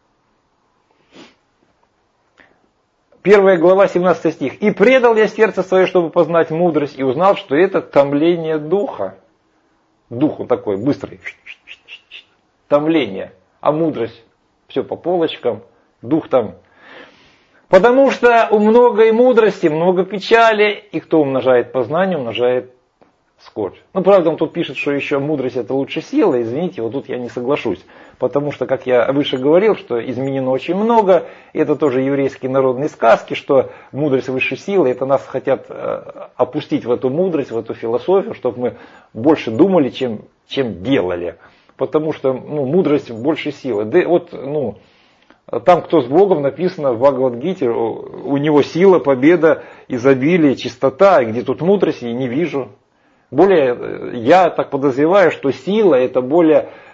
Первая глава, семнадцатый стих. «И предал я сердце свое, чтобы познать мудрость, и узнал, что это томление духа». Дух он такой, быстрый. Томление. А мудрость все по полочкам. Дух там. Потому что у многой мудрости много печали, и кто умножает познание, умножает скорбь. Ну, правда, он тут пишет, что еще мудрость это лучше сила. Извините, вот тут я не соглашусь. Потому что, как я выше говорил, что изменено очень много. Это тоже еврейские народные сказки, что мудрость выше силы. Это нас хотят опустить в эту мудрость, в эту философию, чтобы мы больше думали, чем, чем делали. Потому что ну, мудрость больше силы. Да, вот, ну, там, кто с Богом, написано в Бхагавад-гите, у него сила, победа, изобилие, чистота. Где тут мудрость, я не вижу. Более, я так подозреваю, что сила это более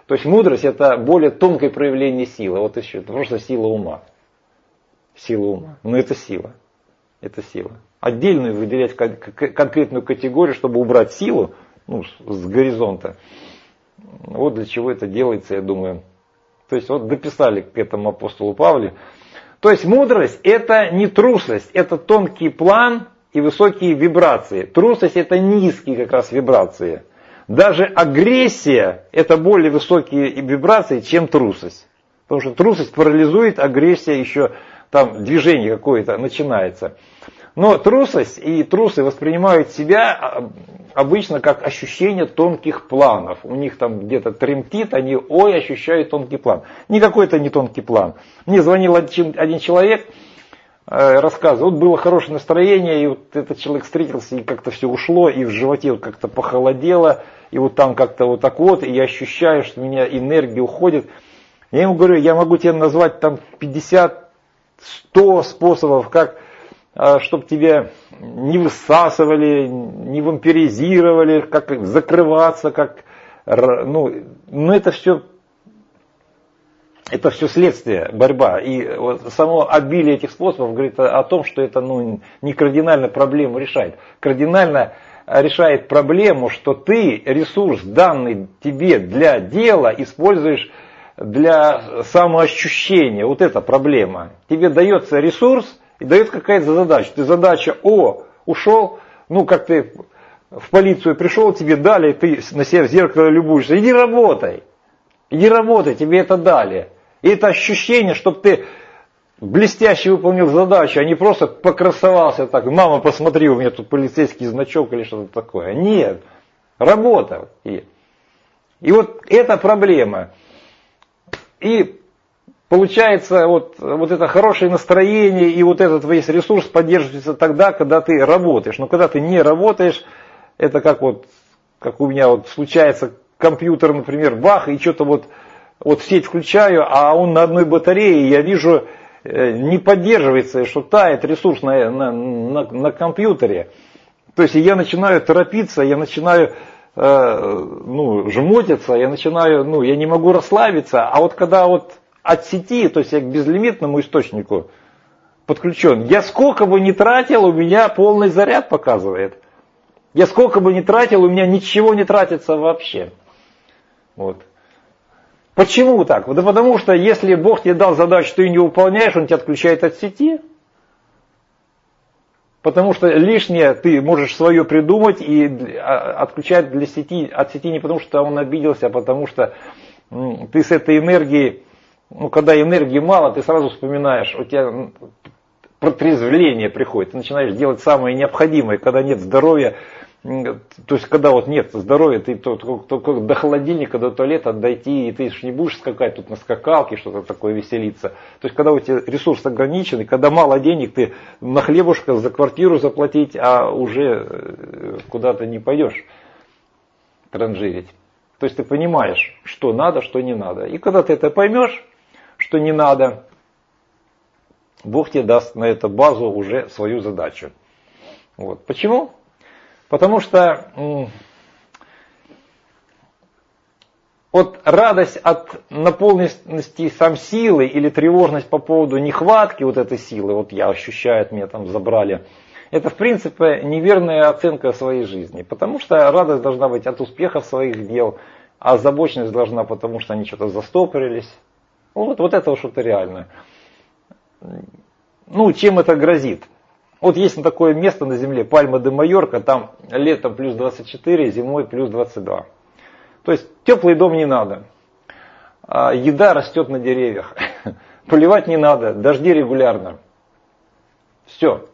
То есть мудрость это более тонкое проявление силы. Вот еще, это просто сила ума. Сила ума. Но это сила. Это сила. Отдельную выделять конкретную категорию, чтобы убрать силу, ну, с горизонта. Вот для чего это делается, я думаю. То есть вот дописали к этому апостолу Павле. То есть мудрость это не трусость, это тонкий план и высокие вибрации. Трусость это низкие как раз вибрации. Даже агрессия это более высокие вибрации, чем трусость. Потому что трусость парализует, агрессия еще там движение какое-то начинается. Но трусость и трусы воспринимают себя обычно как ощущение тонких планов. У них там где-то тремтит, они ой, ощущают тонкий план. Никакой это не тонкий план. Мне звонил один человек, рассказывал, вот было хорошее настроение, и вот этот человек встретился, и как-то все ушло, и в животе вот как-то похолодело, и вот там как-то вот так вот, и я ощущаю, что у меня энергия уходит. Я ему говорю, я могу тебе назвать там пятьдесят сто способов, как чтобы тебя не высасывали, не вампиризировали, как закрываться, как, ну, ну это все, это все следствие, борьба. И вот само обилие этих способов говорит о том, что это ну, не кардинально проблему решает. Кардинально решает проблему, что ты ресурс, данный тебе для дела, используешь для самоощущения. Вот эта проблема. Тебе дается ресурс, и дает какая-то задача. Ты задача, о, ушел, ну как ты в полицию пришел, тебе дали, ты на себя в зеркало любуешься. Иди работай. Иди работай, тебе это дали. И это ощущение, чтобы ты блестяще выполнил задачу, а не просто покрасовался так. Мама, посмотри, у меня тут полицейский значок или что-то такое. Нет, работа. И, и вот эта проблема. И получается, вот, вот это хорошее настроение и вот этот весь ресурс поддерживается тогда, когда ты работаешь. Но когда ты не работаешь, это как вот, как у меня вот случается компьютер, например, бах, и что-то вот, вот в сеть включаю, а он на одной батарее, я вижу, не поддерживается, что тает ресурс на, на, на, на компьютере. То есть я начинаю торопиться, я начинаю э, ну, жмотиться, я начинаю, ну, я не могу расслабиться, а вот когда вот от сети, то есть я к безлимитному источнику подключен. Я сколько бы ни тратил, у меня полный заряд показывает. Я сколько бы ни тратил, у меня ничего не тратится вообще. Вот. Почему так? Да потому что если Бог тебе дал задачу, ты ее не выполняешь, Он тебя отключает от сети. Потому что лишнее ты можешь свое придумать и отключать для сети, от сети не потому что Он обиделся, а потому что ты с этой энергией, ну, когда энергии мало, ты сразу вспоминаешь, у тебя протрезвление приходит, ты начинаешь делать самое необходимое, когда нет здоровья, то есть когда вот нет здоровья, ты только, только до холодильника, до туалета дойти, и ты же не будешь скакать тут на скакалке, что-то такое веселиться. То есть когда у тебя ресурс ограничен, и когда мало денег, ты на хлебушка за квартиру заплатить, а уже куда-то не пойдешь транжирить. То есть ты понимаешь, что надо, что не надо. И когда ты это поймешь, что не надо, Бог тебе даст на эту базу уже свою задачу. Вот. Почему? Потому что м- вот радость от наполненности сам силы или тревожность по поводу нехватки вот этой силы, вот я ощущаю, от меня там забрали, это в принципе неверная оценка своей жизни. Потому что радость должна быть от успехов своих дел, а озабоченность должна, потому что они что-то застопорились. Вот, вот это что-то реальное. Ну, чем это грозит? Вот есть такое место на земле, Пальма де Майорка, там летом плюс двадцать четыре, зимой плюс двадцать два. То есть теплый дом не надо. А еда растет на деревьях. Поливать не надо, дожди регулярно. Все.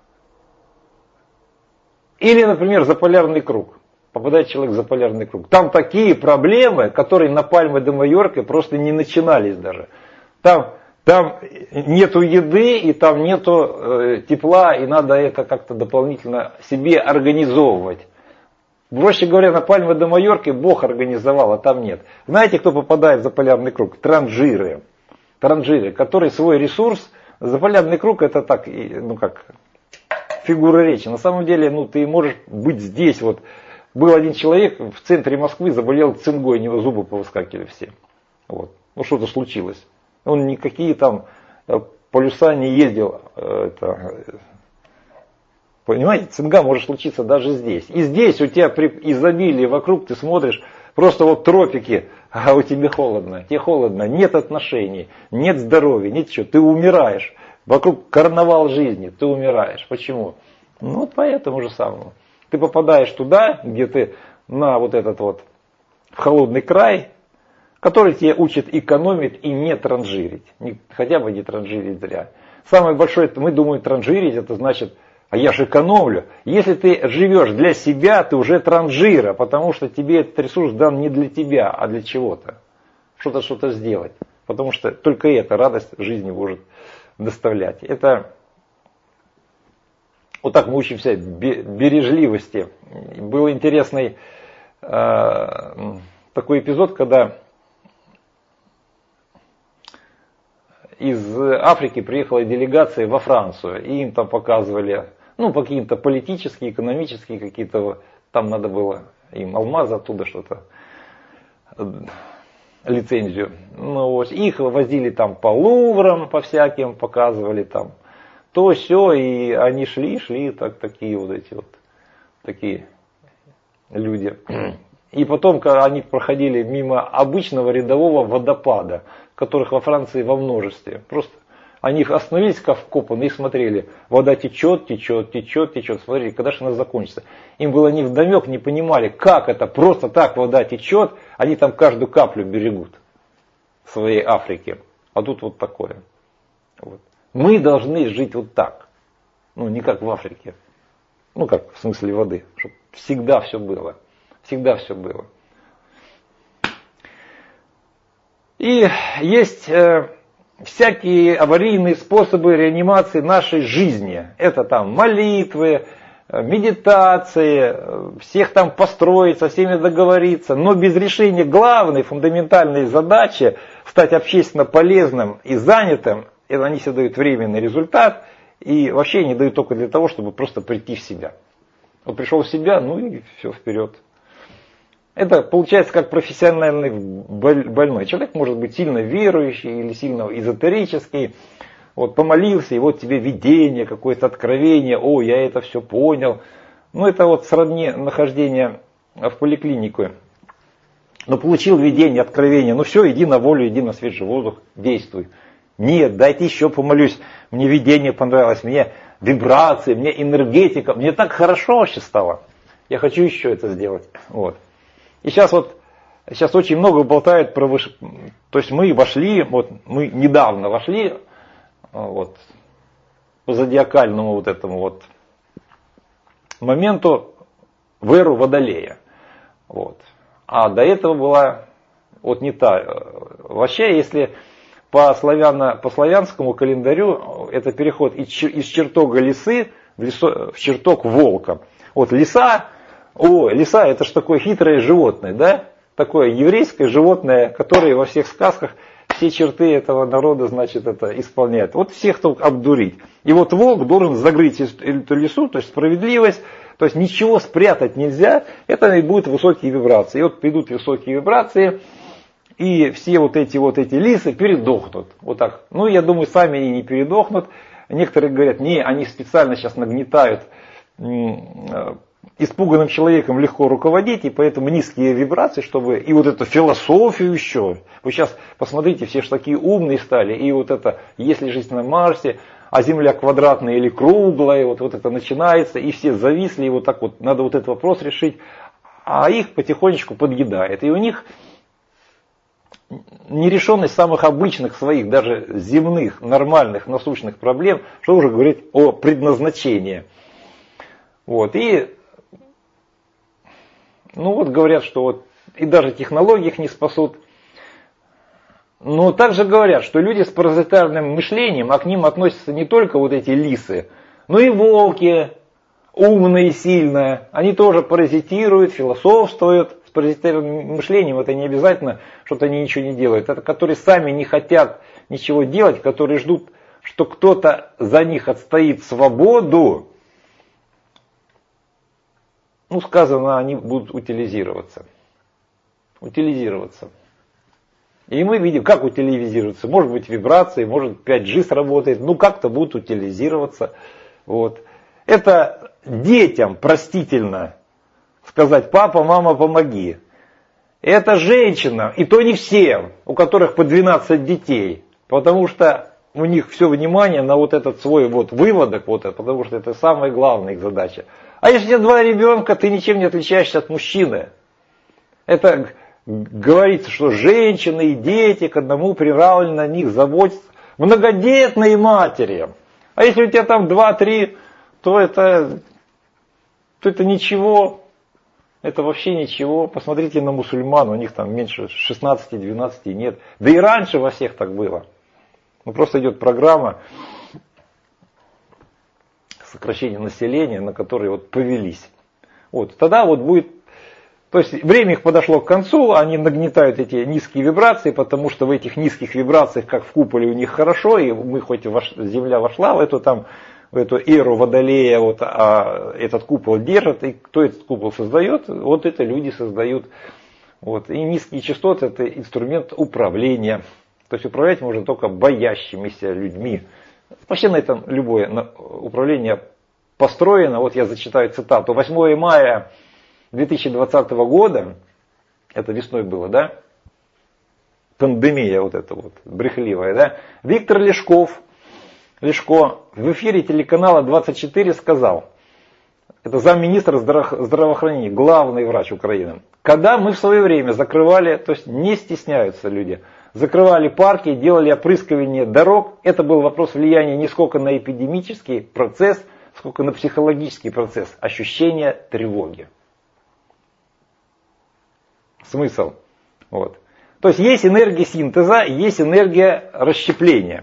Или, например, заполярный круг. Попадает человек в заполярный круг. Там такие проблемы, которые на Пальме де Майорке просто не начинались даже. Там, там нету еды, и там нету э, тепла, и надо это как-то дополнительно себе организовывать. Проще говоря, на Пальме де Майорке Бог организовал, а там нет. Знаете, кто попадает в заполярный круг? Транжиры. Транжиры, которые свой ресурс... Заполярный круг это так, ну как... фигура речи. На самом деле, ну, ты можешь быть здесь, вот, Был один человек в центре Москвы, заболел цингой, у него зубы повыскакивали все. Вот. Ну что-то случилось. Он никакие там полюса не ездил. Это, понимаете, цинга может случиться даже здесь. И здесь у тебя при изобилии вокруг, ты смотришь, просто вот тропики, а у тебя холодно. Тебе холодно, нет отношений, нет здоровья, нет чего. Ты умираешь. Вокруг карнавал жизни, ты умираешь. Почему? Ну вот по этому же самому. Ты попадаешь туда, где ты на вот этот вот холодный край, который тебя учит экономить и не транжирить. Не, хотя бы не транжирить зря. Самое большое, мы думаем, транжирить, это значит, а я же экономлю. Если ты живешь для себя, ты уже транжира, потому что тебе этот ресурс дан не для тебя, а для чего-то. Что-то, что-то сделать. Потому что только эта радость жизни может доставлять. Это вот так мы учимся бережливости. Был интересный э, такой эпизод, когда из Африки приехала делегация во Францию, и им там показывали, ну, по какие-то политические, экономические какие-то, там надо было им алмазы оттуда что-то, лицензию. Ну, вот, их возили там по Луврам, по всяким, показывали там то, сё, и они шли, шли, так, такие вот эти вот, такие люди. И потом, когда они проходили мимо обычного рядового водопада, которых во Франции во множестве, просто они остановились как вкопанные и смотрели, вода течет, течет, течет, течет, смотрели, когда же она закончится. Им было невдомек, не понимали, как это, просто так вода течет, они там каждую каплю берегут в своей Африке. А тут вот такое. Вот. Мы должны жить вот так, ну не как в Африке, ну как в смысле воды, чтобы всегда все было, всегда все было. И есть э, всякие аварийные способы реанимации нашей жизни. Это там молитвы, медитации, всех там построить, со всеми договориться. Но без решения главной, фундаментальной задачи стать общественно полезным и занятым, это они себе дают временный результат. И вообще они дают только для того, чтобы просто прийти в себя. Вот пришел в себя, ну и все, вперед. Это получается как профессиональный больной. Человек может быть сильно верующий или сильно эзотерический. Вот помолился, и вот тебе видение, какое-то откровение. О, я это все понял. Ну это вот сродни нахождения в поликлинике. Ну получил видение, откровение. Ну все, иди на волю, иди на свежий воздух, действуй. Нет, дайте еще помолюсь. Мне видение понравилось, мне вибрации, мне энергетика. Мне так хорошо вообще стало. Я хочу еще это сделать. Вот. И сейчас вот, сейчас очень много болтают про выш... То есть мы вошли, вот мы недавно вошли вот, по зодиакальному вот этому вот моменту в эру Водолея. Вот. А до этого была вот не та. Вообще, если по, славяно, по славянскому календарю это переход из чертога лисы в, лесо, в чертог волка. Вот лиса... О, лиса это же такое хитрое животное, да? Такое еврейское животное, которое во всех сказках все черты этого народа, значит, это исполняет. Вот всех только обдурить. И вот волк должен загрызть эту лису, то есть справедливость, то есть ничего спрятать нельзя, это и будут высокие вибрации. И вот придут высокие вибрации, и все вот эти вот эти лисы передохнут. Вот так. Ну, я думаю, сами они не передохнут. Некоторые говорят, не, они специально сейчас нагнетают. Испуганным человеком легко руководить, и поэтому низкие вибрации, чтобы и вот эту философию еще. Вы сейчас посмотрите, все же такие умные стали, и вот это, если жизнь на Марсе, а Земля квадратная или круглая, вот, вот это начинается, и все зависли, и вот так вот, надо вот этот вопрос решить, а их потихонечку подъедает. И у них нерешенность самых обычных своих, даже земных, нормальных, насущных проблем, что уже говорить о предназначении. Вот, и ну вот говорят, что вот и даже технологии их не спасут. Но также говорят, что люди с паразитарным мышлением, а к ним относятся не только вот эти лисы, но и волки, умные, сильные. Они тоже паразитируют, философствуют. С паразитарным мышлением это не обязательно, что они ничего не делают. Это которые сами не хотят ничего делать, которые ждут, что кто-то за них отстоит свободу. ну, сказано, они будут утилизироваться. Утилизироваться. И мы видим, как утилизируется. Может быть вибрации, может пять джи сработает, ну как-то будут утилизироваться. Вот. Это детям простительно сказать: папа, мама, помоги. Это женщинам, и то не всем, у которых по двенадцать детей. Потому что у них все внимание на вот этот свой вот выводок, вот это, потому что это самая главная их задача. А если у тебя два ребенка, ты ничем не отличаешься от мужчины. Это говорится, что женщины и дети к одному приравнены, на них заботятся. Многодетные матери. А если у тебя там два-три, то это, то это ничего. Это вообще ничего. Посмотрите на мусульман, у них там меньше шестнадцати-двенадцати нет. Да и раньше во всех так было. Ну, просто идет программа сокращения населения, на которой вот повелись. Вот, тогда вот будет, то есть время их подошло к концу, они нагнетают эти низкие вибрации, потому что в этих низких вибрациях, как в куполе, у них хорошо, и мы хоть вош, Земля вошла в эту там, в эту эру Водолея, вот, а этот купол держит, и кто этот купол создает, вот это люди создают. Вот, и низкие частоты — это инструмент управления. То есть управлять можно только боящимися людьми. Вообще на этом любое управление построено. Вот я зачитаю цитату. восьмого мая две тысячи двадцатого года, это весной было, да? Пандемия вот эта вот, брехливая, да? Виктор Лешков, Лешко в эфире телеканала двадцать четыре сказал, это замминистра здравоохранения, главный врач Украины. Когда мы в свое время закрывали, то есть не стесняются люди, закрывали парки, делали опрыскивание дорог, это был вопрос влияния не сколько на эпидемический процесс, сколько на психологический процесс, ощущение тревоги. Смысл. Вот. То есть есть энергия синтеза, есть энергия расщепления.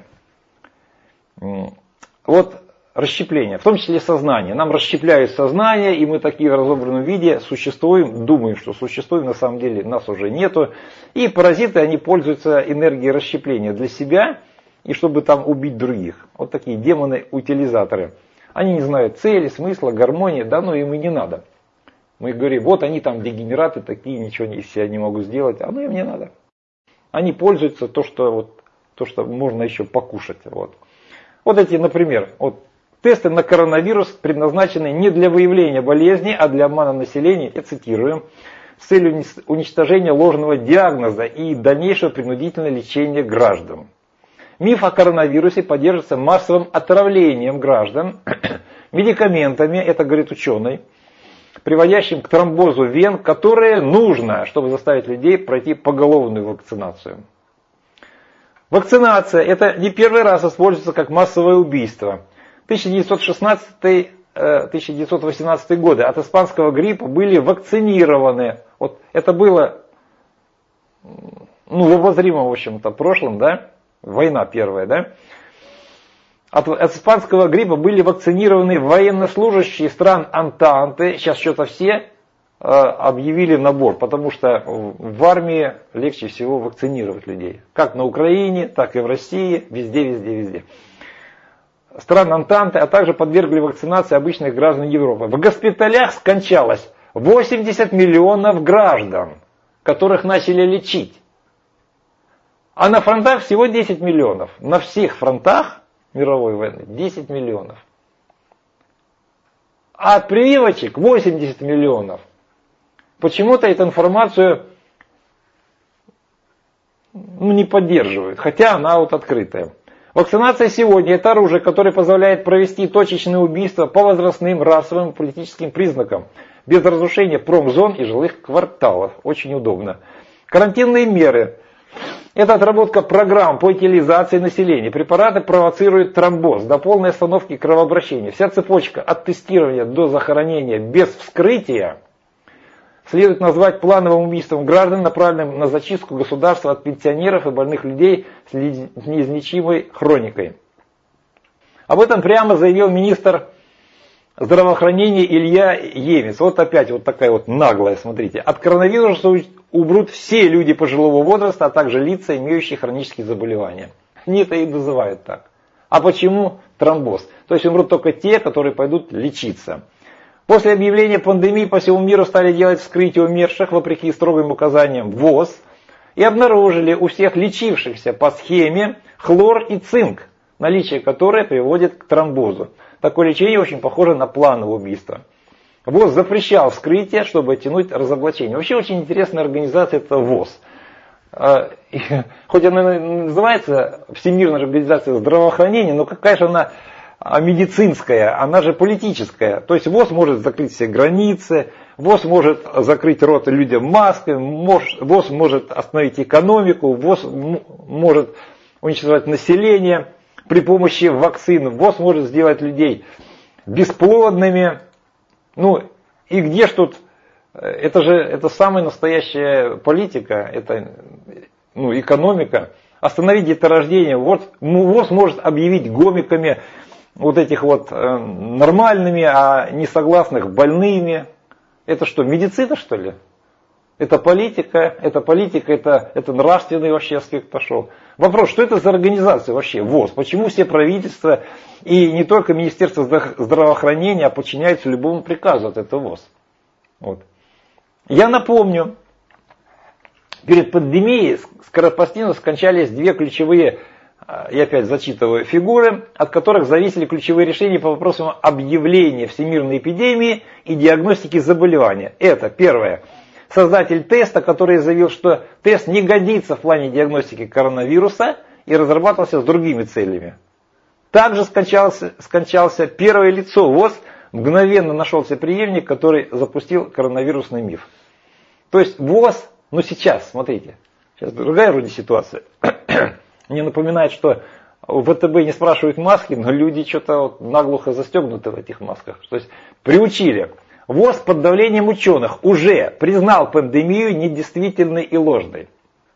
Вот расщепление, в том числе сознание. Нам расщепляют сознание, и мы такие в разобранном виде существуем, думаем, что существуем, на самом деле нас уже нету. И паразиты, они пользуются энергией расщепления для себя, и чтобы там убить других. Вот такие демоны-утилизаторы. Они не знают цели, смысла, гармонии, да, ну им и не надо. Мы говорим, вот они там дегенераты такие, ничего из себя не могут сделать, а ну им не надо. Они пользуются то, что, вот, то, что можно еще покушать. Вот, вот эти, например, вот, тесты на коронавирус предназначены не для выявления болезни, а для обмана населения, я цитирую, с целью уничтожения ложного диагноза и дальнейшего принудительного лечения граждан. Миф о коронавирусе поддерживается массовым отравлением граждан медикаментами, это говорит ученый, приводящим к тромбозу вен, которые нужно, чтобы заставить людей пройти поголовную вакцинацию. Вакцинация – это не первый раз используется как массовое убийство. тысяча девятьсот шестнадцатый — тысяча девятьсот восемнадцатый годы от испанского гриппа были вакцинированы. Вот это было ну, в обозримом, в общем-то, прошлом, да? Война первая, да? От, от испанского гриппа были вакцинированы военнослужащие стран Антанты. Сейчас что-то все э, объявили набор, потому что в армии легче всего вакцинировать людей. Как на Украине, так и в России, везде, везде, везде. Стран Антанты, а также подвергли вакцинации обычных граждан Европы. В госпиталях скончалось восемьдесят миллионов граждан, которых начали лечить. А на фронтах всего десять миллионов. На всех фронтах мировой войны десять миллионов. А от прививочек восемьдесят миллионов. Почему-то эту информацию ну, не поддерживают, хотя она вот открытая. Вакцинация сегодня – это оружие, которое позволяет провести точечные убийства по возрастным, расовым и политическим признакам, без разрушения промзон и жилых кварталов. Очень удобно. Карантинные меры – это отработка программ по утилизации населения. Препараты провоцируют тромбоз до полной остановки кровообращения. Вся цепочка от тестирования до захоронения без вскрытия следует назвать плановым убийством граждан, направленным на зачистку государства от пенсионеров и больных людей с неизлечимой хроникой. Об этом прямо заявил министр здравоохранения Илья Емец. Вот опять вот такая вот наглая, смотрите. От коронавируса умрут все люди пожилого возраста, а также лица, имеющие хронические заболевания. Они это и называют так. А почему тромбоз? То есть умрут только те, которые пойдут лечиться. После объявления пандемии по всему миру стали делать вскрытие умерших, вопреки строгим указаниям ВОЗ, и обнаружили у всех лечившихся по схеме хлор и цинк, наличие которой приводит к тромбозу. Такое лечение очень похоже на плановое убийство. ВОЗ запрещал вскрытие, чтобы оттянуть разоблачение. Вообще очень интересная организация это ВОЗ. Хоть она называется Всемирная организация здравоохранения, но какая же она медицинская, она же политическая. То есть ВОЗ может закрыть все границы, ВОЗ может закрыть рот людям масками, ВОЗ может остановить экономику, ВОЗ может уничтожать население при помощи вакцин, ВОЗ может сделать людей бесплодными. Ну и где ж тут, это же это самая настоящая политика, это ну, экономика. Остановить деторождение, вот ВОЗ может объявить гомиками вот этих вот э, нормальными, а несогласных больными. Это что, медицина что ли? Это политика, это политика, это, это нравственный вообще аспект пошел. Вопрос, что это за организация вообще, ВОЗ? Почему все правительства и не только Министерство здравоохранения подчиняются любому приказу от этого ВОЗ? Вот. Я напомню, перед пандемией скоропостижно скончались две ключевые, я опять зачитываю, фигуры, от которых зависели ключевые решения по вопросам объявления всемирной эпидемии и диагностики заболевания. Это первое. Создатель теста, который заявил, что тест не годится в плане диагностики коронавируса и разрабатывался с другими целями. Также скончался, скончался первое лицо ВОЗ, мгновенно нашелся преемник, который запустил коронавирусный миф. То есть ВОЗ, ну сейчас, смотрите, сейчас другая вроде ситуация. Мне напоминает, что в ВТБ не спрашивают маски, но люди что-то вот наглухо застегнуты в этих масках. То есть приучили. ВОЗ под давлением ученых уже признал пандемию недействительной и ложной.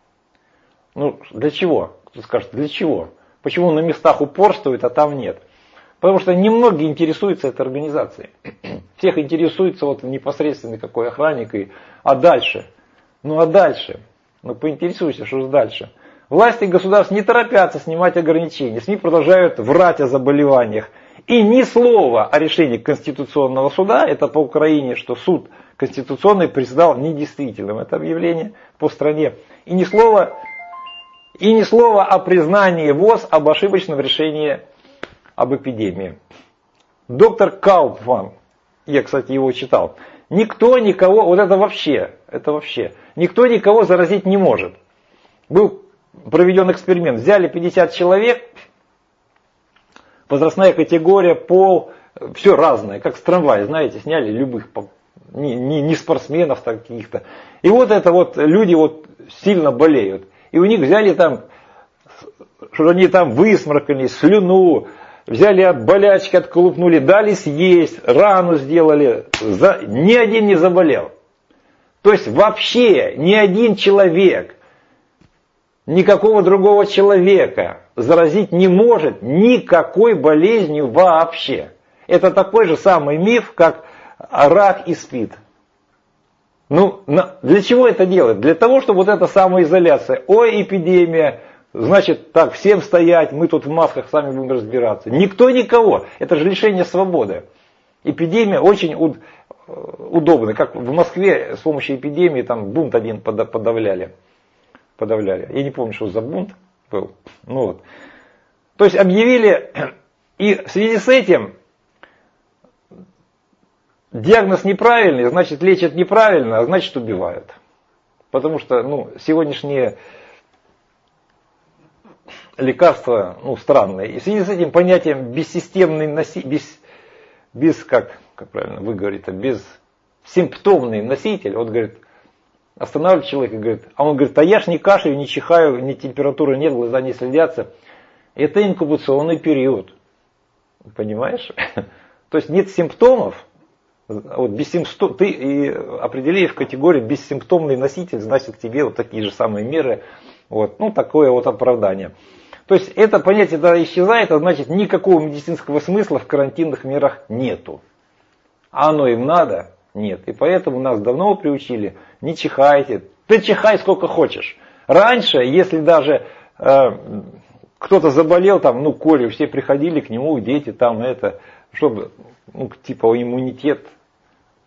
Ну, для чего? Кто скажет, для чего? Почему на местах упорствуют, а там нет? Потому что немногие интересуются этой организацией. Всех интересуется вот непосредственно какой охранник. И, а дальше? Ну а дальше? Ну поинтересуйся, что же дальше? Власти государств не торопятся снимать ограничения. СМИ продолжают врать о заболеваниях. И ни слова о решении Конституционного суда, это по Украине, что суд Конституционный признал недействительным это объявление по стране. И ни слова, и ни слова о признании ВОЗ об ошибочном решении об эпидемии. Доктор Кауфман, я, кстати, его читал, никто никого, вот это вообще, это вообще, никто никого заразить не может. Был проведен эксперимент, взяли пятьдесят человек, возрастная категория, пол, все разное, как с трамвая, знаете, сняли любых, не, не, не спортсменов каких-то. И вот это вот люди вот сильно болеют. И у них взяли там, что они там высморкались, слюну, взяли от болячки, отколупнули, дали съесть, рану сделали, за, ни один не заболел. То есть вообще ни один человек, никакого другого человека заразить не может никакой болезнью вообще. Это такой же самый миф, как рак и СПИД. Ну, для чего это делать? Для того, чтобы вот эта самоизоляция. Ой, эпидемия, значит так, всем стоять, мы тут в масках сами будем разбираться. Никто никого. Это же лишение свободы. Эпидемия очень удобна. Как в Москве с помощью эпидемии там бунт один подавляли. подавляли. Я не помню, что за бунт был. Ну вот. То есть объявили, и в связи с этим диагноз неправильный, значит лечат неправильно, а значит убивают. Потому что ну, сегодняшние лекарства ну, странные. И в связи с этим понятием бессистемный носитель, без, без как, как правильно вы говорите, бессимптомный носитель, вот говорит, останавливает человека и говорит, а он говорит, а я ж не кашляю, не чихаю, ни температуры нет, глаза не следятся. Это инкубационный период. Понимаешь? То есть нет симптомов. Вот бессимптом, ты и определи в категории бессимптомный носитель, значит к тебе вот такие же самые меры. Вот. Ну такое вот оправдание. То есть это понятие тогда исчезает, а значит никакого медицинского смысла в карантинных мерах нету. А оно им надо? Нет. И поэтому нас давно приучили, не чихайте. Ты чихай сколько хочешь. Раньше, если даже э, кто-то заболел, там, ну, Коля, все приходили к нему, дети там, это, чтобы, ну, типа иммунитет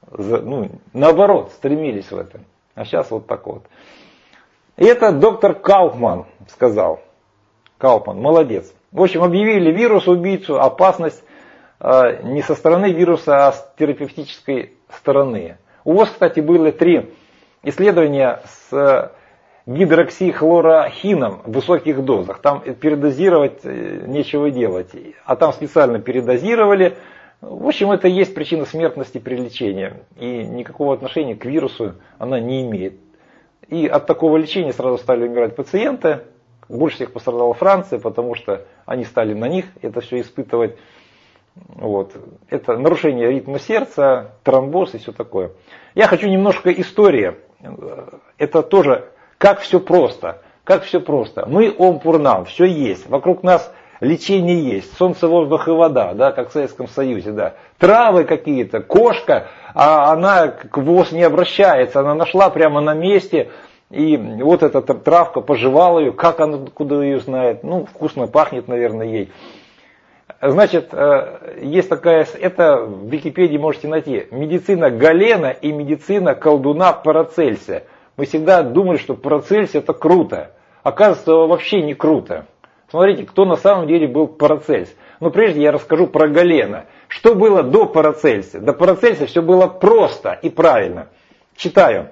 ну, наоборот, стремились в это. А сейчас вот так вот. И это доктор Кауфман сказал. Кауфман, молодец. В общем, объявили вирус-убийцу, опасность э, не со стороны вируса, а с терапевтической стороны. У вас, кстати, было три исследования с гидроксихлорохином в высоких дозах. Там передозировать нечего делать. А там специально передозировали. В общем, это и есть причина смертности при лечении. И никакого отношения к вирусу она не имеет. И от такого лечения сразу стали умирать пациенты. Больше всех пострадала Франция, потому что они стали на них это все испытывать. Вот. Это нарушение ритма сердца, тромбоз и все такое. Я хочу немножко истории. Это тоже, как все просто. Как все просто. Мы Ом Пурнам, все есть. Вокруг нас лечение есть. Солнце, воздух и вода, да, как в Советском Союзе. Да. Травы какие-то, кошка, а она к ВОЗ не обращается. Она нашла прямо на месте. И вот эта травка, пожевала ее, как она, куда ее знает. Ну, вкусно пахнет, наверное, ей. Значит, есть такая, это в Википедии можете найти, медицина Галена и медицина колдуна Парацельса. Мы всегда думали, что Парацельс это круто. Оказывается, вообще не круто. Смотрите, кто на самом деле был Парацельс. Но прежде я расскажу про Галена. Что было до Парацельса? До Парацельса все было просто и правильно. Читаю.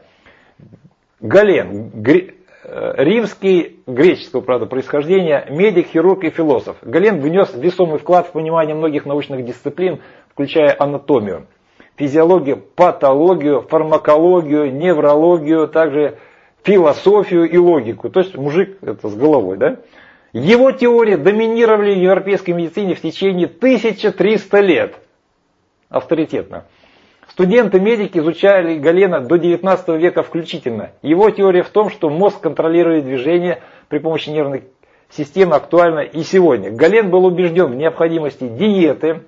Гален, гре, римский, греческого, правда, происхождения, медик, хирург и философ. Гален внес весомый вклад в понимание многих научных дисциплин, включая анатомию, физиологию, патологию, фармакологию, неврологию, также философию и логику. То есть мужик это с головой, да? Его теории доминировали в европейской медицине в течение тысячи трёхсот лет. Авторитетно. Студенты-медики изучали Галена до девятнадцатого века включительно. Его теория в том, что мозг контролирует движение при помощи нервной системы, актуальна и сегодня. Гален был убежден в необходимости диеты,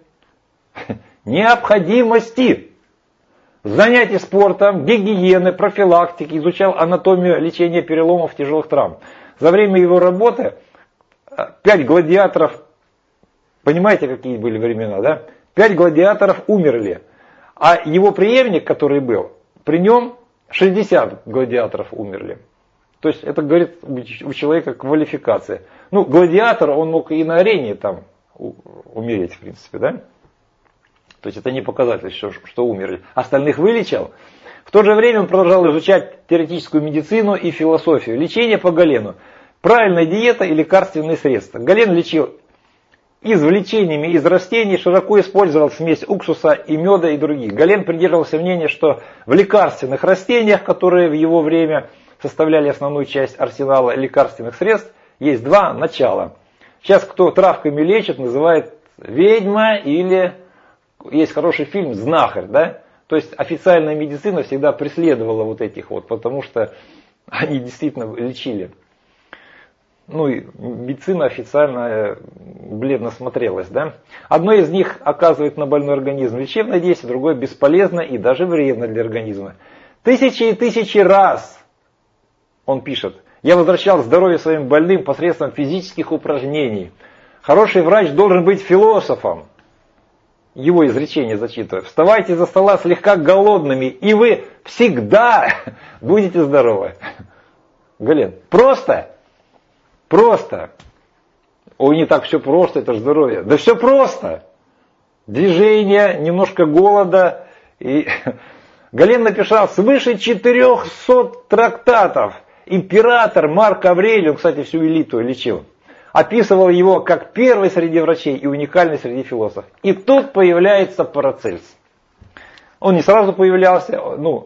необходимости занятий спортом, гигиены, профилактики, изучал анатомию лечения переломов, тяжелых травм. За время его работы пять гладиаторов, понимаете, какие были времена, да? Пять гладиаторов умерли. А его преемник, который был, при нем шестьдесят гладиаторов умерли. То есть это говорит у человека квалификация. Ну, гладиатор, он мог и на арене там умереть, в принципе, да? То есть это не показатель, что, что умерли. Остальных вылечил. В то же время он продолжал изучать теоретическую медицину и философию. Лечение по Галену. Правильная диета и лекарственные средства. Гален лечил извлечениями из растений, широко использовал смесь уксуса и меда и других. Гален придерживался мнения, что в лекарственных растениях, которые в его время составляли основную часть арсенала лекарственных средств, есть два начала. Сейчас кто травками лечит, называет ведьма или есть хороший фильм «Знахарь». Да? То есть официальная медицина всегда преследовала вот этих вот, потому что они действительно лечили. Ну и медицина официально бледно смотрелась, да. Одно из них оказывает на больной организм лечебное действие, другое бесполезно и даже вредно для организма. Тысячи и тысячи раз, он пишет, я возвращал здоровье своим больным посредством физических упражнений. Хороший врач должен быть философом. Его изречение зачитываю. Вставайте за стола слегка голодными, и вы всегда будете здоровы. Гален, просто... Просто. Ой, не так все просто, это же здоровье. Да все просто. Движение, немножко голода. И... Гален написал свыше четырехсот трактатов. Император Марк Аврелий, он, кстати, всю элиту лечил, описывал его как первый среди врачей и уникальный среди философов. И тут появляется Парацельс. Он не сразу появлялся, ну...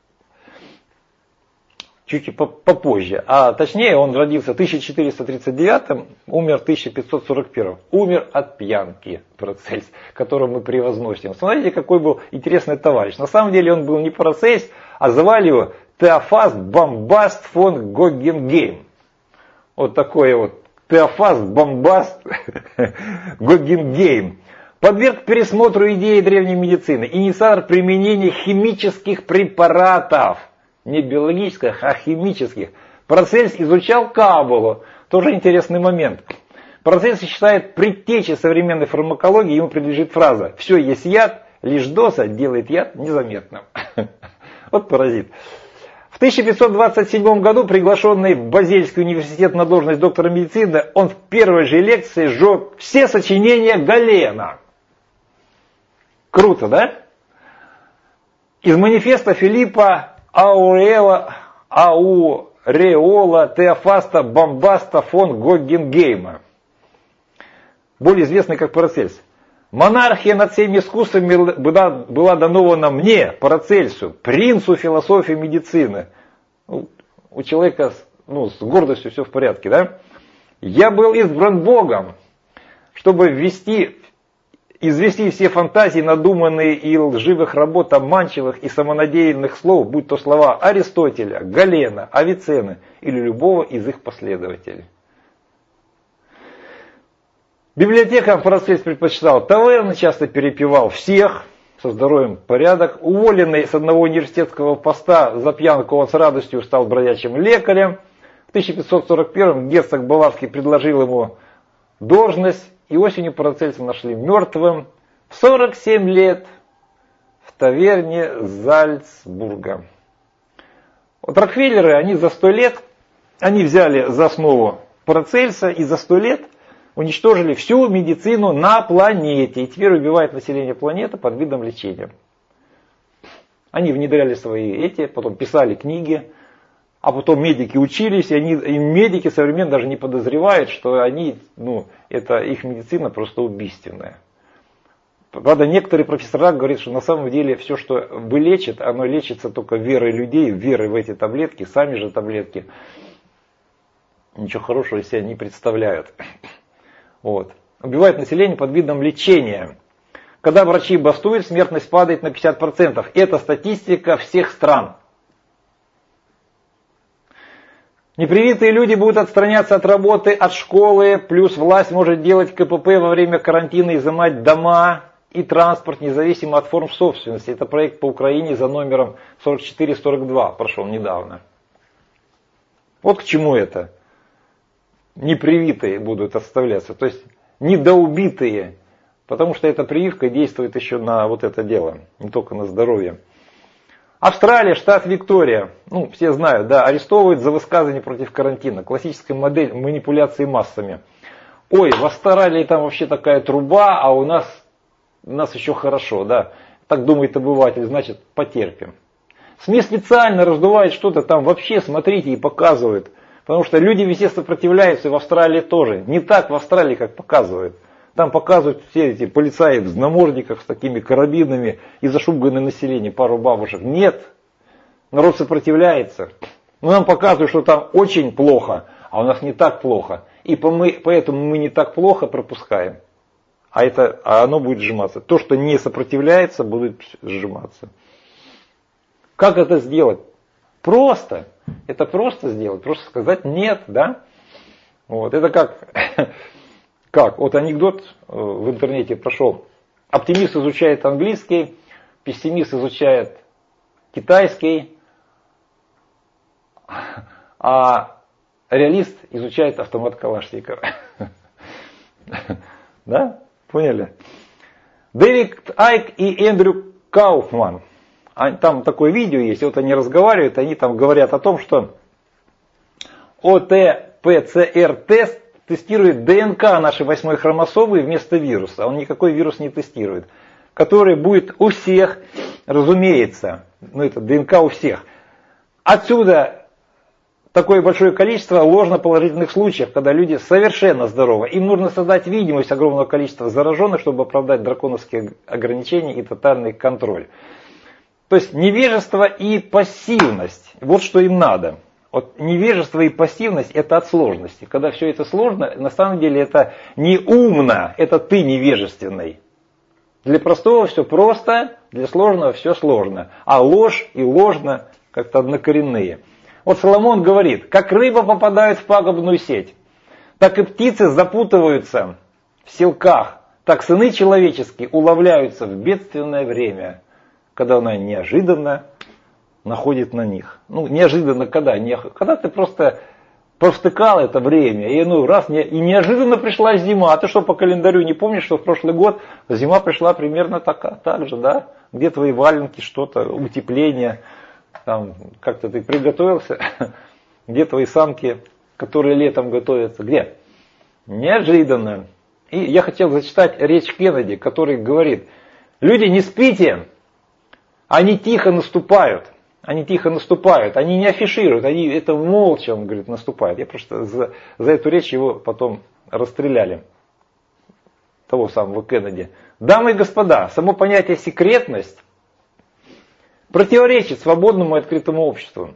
чуть попозже. А точнее, он родился в тысяча четыреста тридцать девятом, умер в тысяча пятьсот сорок первом. Умер от пьянки, Парацельс, которого мы превозносим. Смотрите, какой был интересный товарищ. На самом деле он был не Парацельс, а звали его Теофаст Бомбаст фон Гоггенгейм. Вот такой вот Теофаст Бомбаст Гоггенгейм. Подверг пересмотру идеи древней медицины. Инициатор применения химических препаратов. Не биологических, а химических. Парацельс изучал каббалу. Тоже интересный момент. Парацельс считает предтечей современной фармакологии, ему принадлежит фраза «все есть яд, Лишь доза делает яд незаметным. Вот паразит. В тысяча пятьсот двадцать седьмом году, приглашенный в Базельский университет на должность доктора медицины, он в первой же лекции сжег все сочинения Галена. Круто, да? Из манифеста Филиппа Ауреола, Ауреола Теофаста Бомбаста фон Гоггенгейма, более известный как Парацельс. Монархия над всеми искусствами была, была дарована мне, Парацельсу, принцу философии медицины. Ну, у человека ну, с гордостью все в порядке, да? Я был избран Богом, чтобы ввести, извести все фантазии, надуманные и лживых работ, обманчивых и самонадеянных слов, будь то слова Аристотеля, Галена, Авиценны или любого из их последователей. Библиотекам Парацельс предпочитал таверны, часто перепевал всех, со здоровьем порядок. Уволенный с одного университетского поста за пьянку, он с радостью стал бродячим лекарем. В тысяча пятьсот сорок первом герцог Баварский предложил ему должность, и осенью Парацельса нашли мертвым в сорок семь лет в таверне Зальцбурга. Вот Рокфеллеры, они за сто лет, они взяли за основу Парацельса и за сто лет уничтожили всю медицину на планете. И теперь убивает население планеты под видом лечения. Они внедряли свои эти, потом писали книги, а потом медики учились, и, они, и медики современно даже не подозревают, что они, ну, это их медицина просто убийственная. Правда, некоторые профессора говорят, что на самом деле все, что вылечит, оно лечится только верой людей, верой в эти таблетки, сами же таблетки ничего хорошего из себя не представляют. Вот. Убивает население под видом лечения. Когда врачи бастуют, смертность падает на пятьдесят процентов. Это статистика всех стран. Непривитые люди будут отстраняться от работы, от школы, плюс власть может делать КПП во время карантина, изымать дома и транспорт, независимо от форм собственности. Это проект по Украине за номером сорок четыре сорок два, прошел недавно. Вот к чему это. Непривитые будут отставляться, то есть недоубитые, потому что эта прививка действует еще на вот это дело, не только на здоровье. Австралия, штат Виктория, ну все знают, да, арестовывают за высказывание против карантина, классическая модель манипуляции массами. Ой, в Австралии там вообще такая труба, а у нас, у нас еще хорошо, да, так думает обыватель, значит потерпим. СМИ специально раздувают что-то там вообще, смотрите, и показывают. Потому что люди везде сопротивляются, и в Австралии тоже. Не так в Австралии, как показывают. Там показывают все эти полицаи в намордниках с такими карабинами и зашуганное население, пару бабушек. Нет, народ сопротивляется. Но нам показывают, что там очень плохо, а у нас не так плохо. И поэтому мы не так плохо пропускаем. А, это, а оно будет сжиматься. То, что не сопротивляется, будет сжиматься. Как это сделать? Просто. Это просто сделать, просто сказать нет, да? Вот, это как, как, вот анекдот в интернете прошел. Оптимист изучает английский, пессимист изучает китайский, а реалист изучает автомат Калашникова. Да? Поняли? Дэвид Айк и Эндрю Кауфман. Там такое видео есть, вот они разговаривают, они там говорят о том, что о тэ пэ цэ эр-тест тестирует ДНК нашей восьмой хромосомы вместо вируса. Он никакой вирус не тестирует. Который будет у всех, разумеется, ну это ДНК у всех. Отсюда такое большое количество ложноположительных случаев, когда люди совершенно здоровы. Им нужно создать видимость огромного количества зараженных, чтобы оправдать драконовские ограничения и тотальный контроль. То есть невежество и пассивность, вот что им надо. Вот невежество и пассивность это от сложности. Когда все это сложно, на самом деле это не умно, это ты невежественный. Для простого все просто, для сложного все сложно. А ложь и ложно как-то однокоренные. Вот Соломон говорит, как рыба попадает в пагубную сеть, так и птицы запутываются в селках, так сыны человеческие уловляются в бедственное время, когда она неожиданно находит на них. Ну, неожиданно когда? Не, когда ты просто провтыкал это время, и ну раз, не, и неожиданно пришла зима. А ты что, по календарю не помнишь, что в прошлый год зима пришла примерно так, так же, да? Где твои валенки, что-то, утепление, там, как-то ты приготовился, где твои самки, которые летом готовятся, где? Неожиданно. И я хотел зачитать речь Кеннеди, который говорит: люди, не спите, они тихо наступают. Они тихо наступают, они не афишируют, они это молча, он говорит, наступают. Я просто за, за эту речь его потом расстреляли, того самого Кеннеди. Дамы и господа, само понятие секретность противоречит свободному и открытому обществу.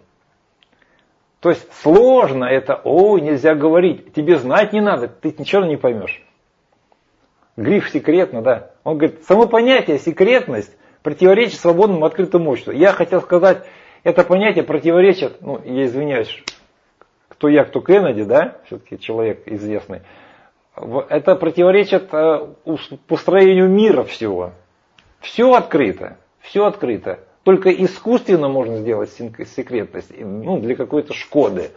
То есть сложно это, о, нельзя говорить, тебе знать не надо, ты ничего не поймешь. Гриф секретно, да. Он говорит, само понятие секретность противоречит свободному открытому обществу. Я хотел сказать, это понятие противоречит, ну, я извиняюсь, кто я, кто Кеннеди, да, все-таки человек известный. Это противоречит построению мира всего. Все открыто, все открыто. Только искусственно можно сделать секретность, ну, для какой-то Шкоды.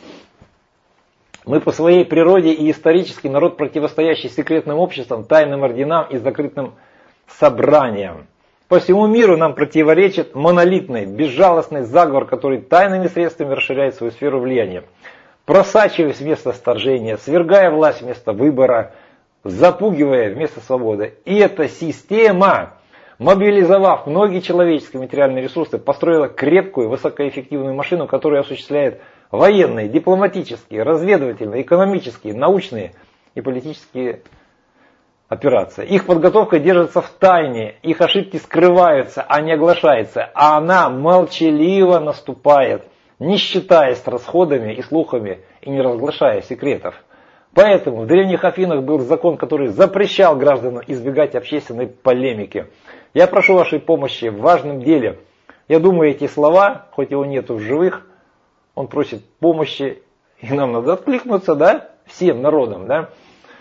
Мы по своей природе и исторически народ, противостоящий секретным обществам, тайным орденам и закрытым собраниям. По всему миру нам противоречит монолитный, безжалостный заговор, который тайными средствами расширяет свою сферу влияния, просачиваясь вместо вторжения, свергая власть вместо выбора, запугивая вместо свободы. И эта система, мобилизовав многие человеческие материальные ресурсы, построила крепкую, высокоэффективную машину, которая осуществляет военные, дипломатические, разведывательные, экономические, научные и политические операции. Их подготовка держится в тайне, их ошибки скрываются, а не оглашаются, а она молчаливо наступает, не считаясь с расходами и слухами и не разглашая секретов. Поэтому в древних Афинах был закон, который запрещал гражданам избегать общественной полемики. Я прошу вашей помощи в важном деле. Я думаю, эти слова, хоть его нету в живых, он просит помощи, и нам надо откликнуться, да, всем народам, да.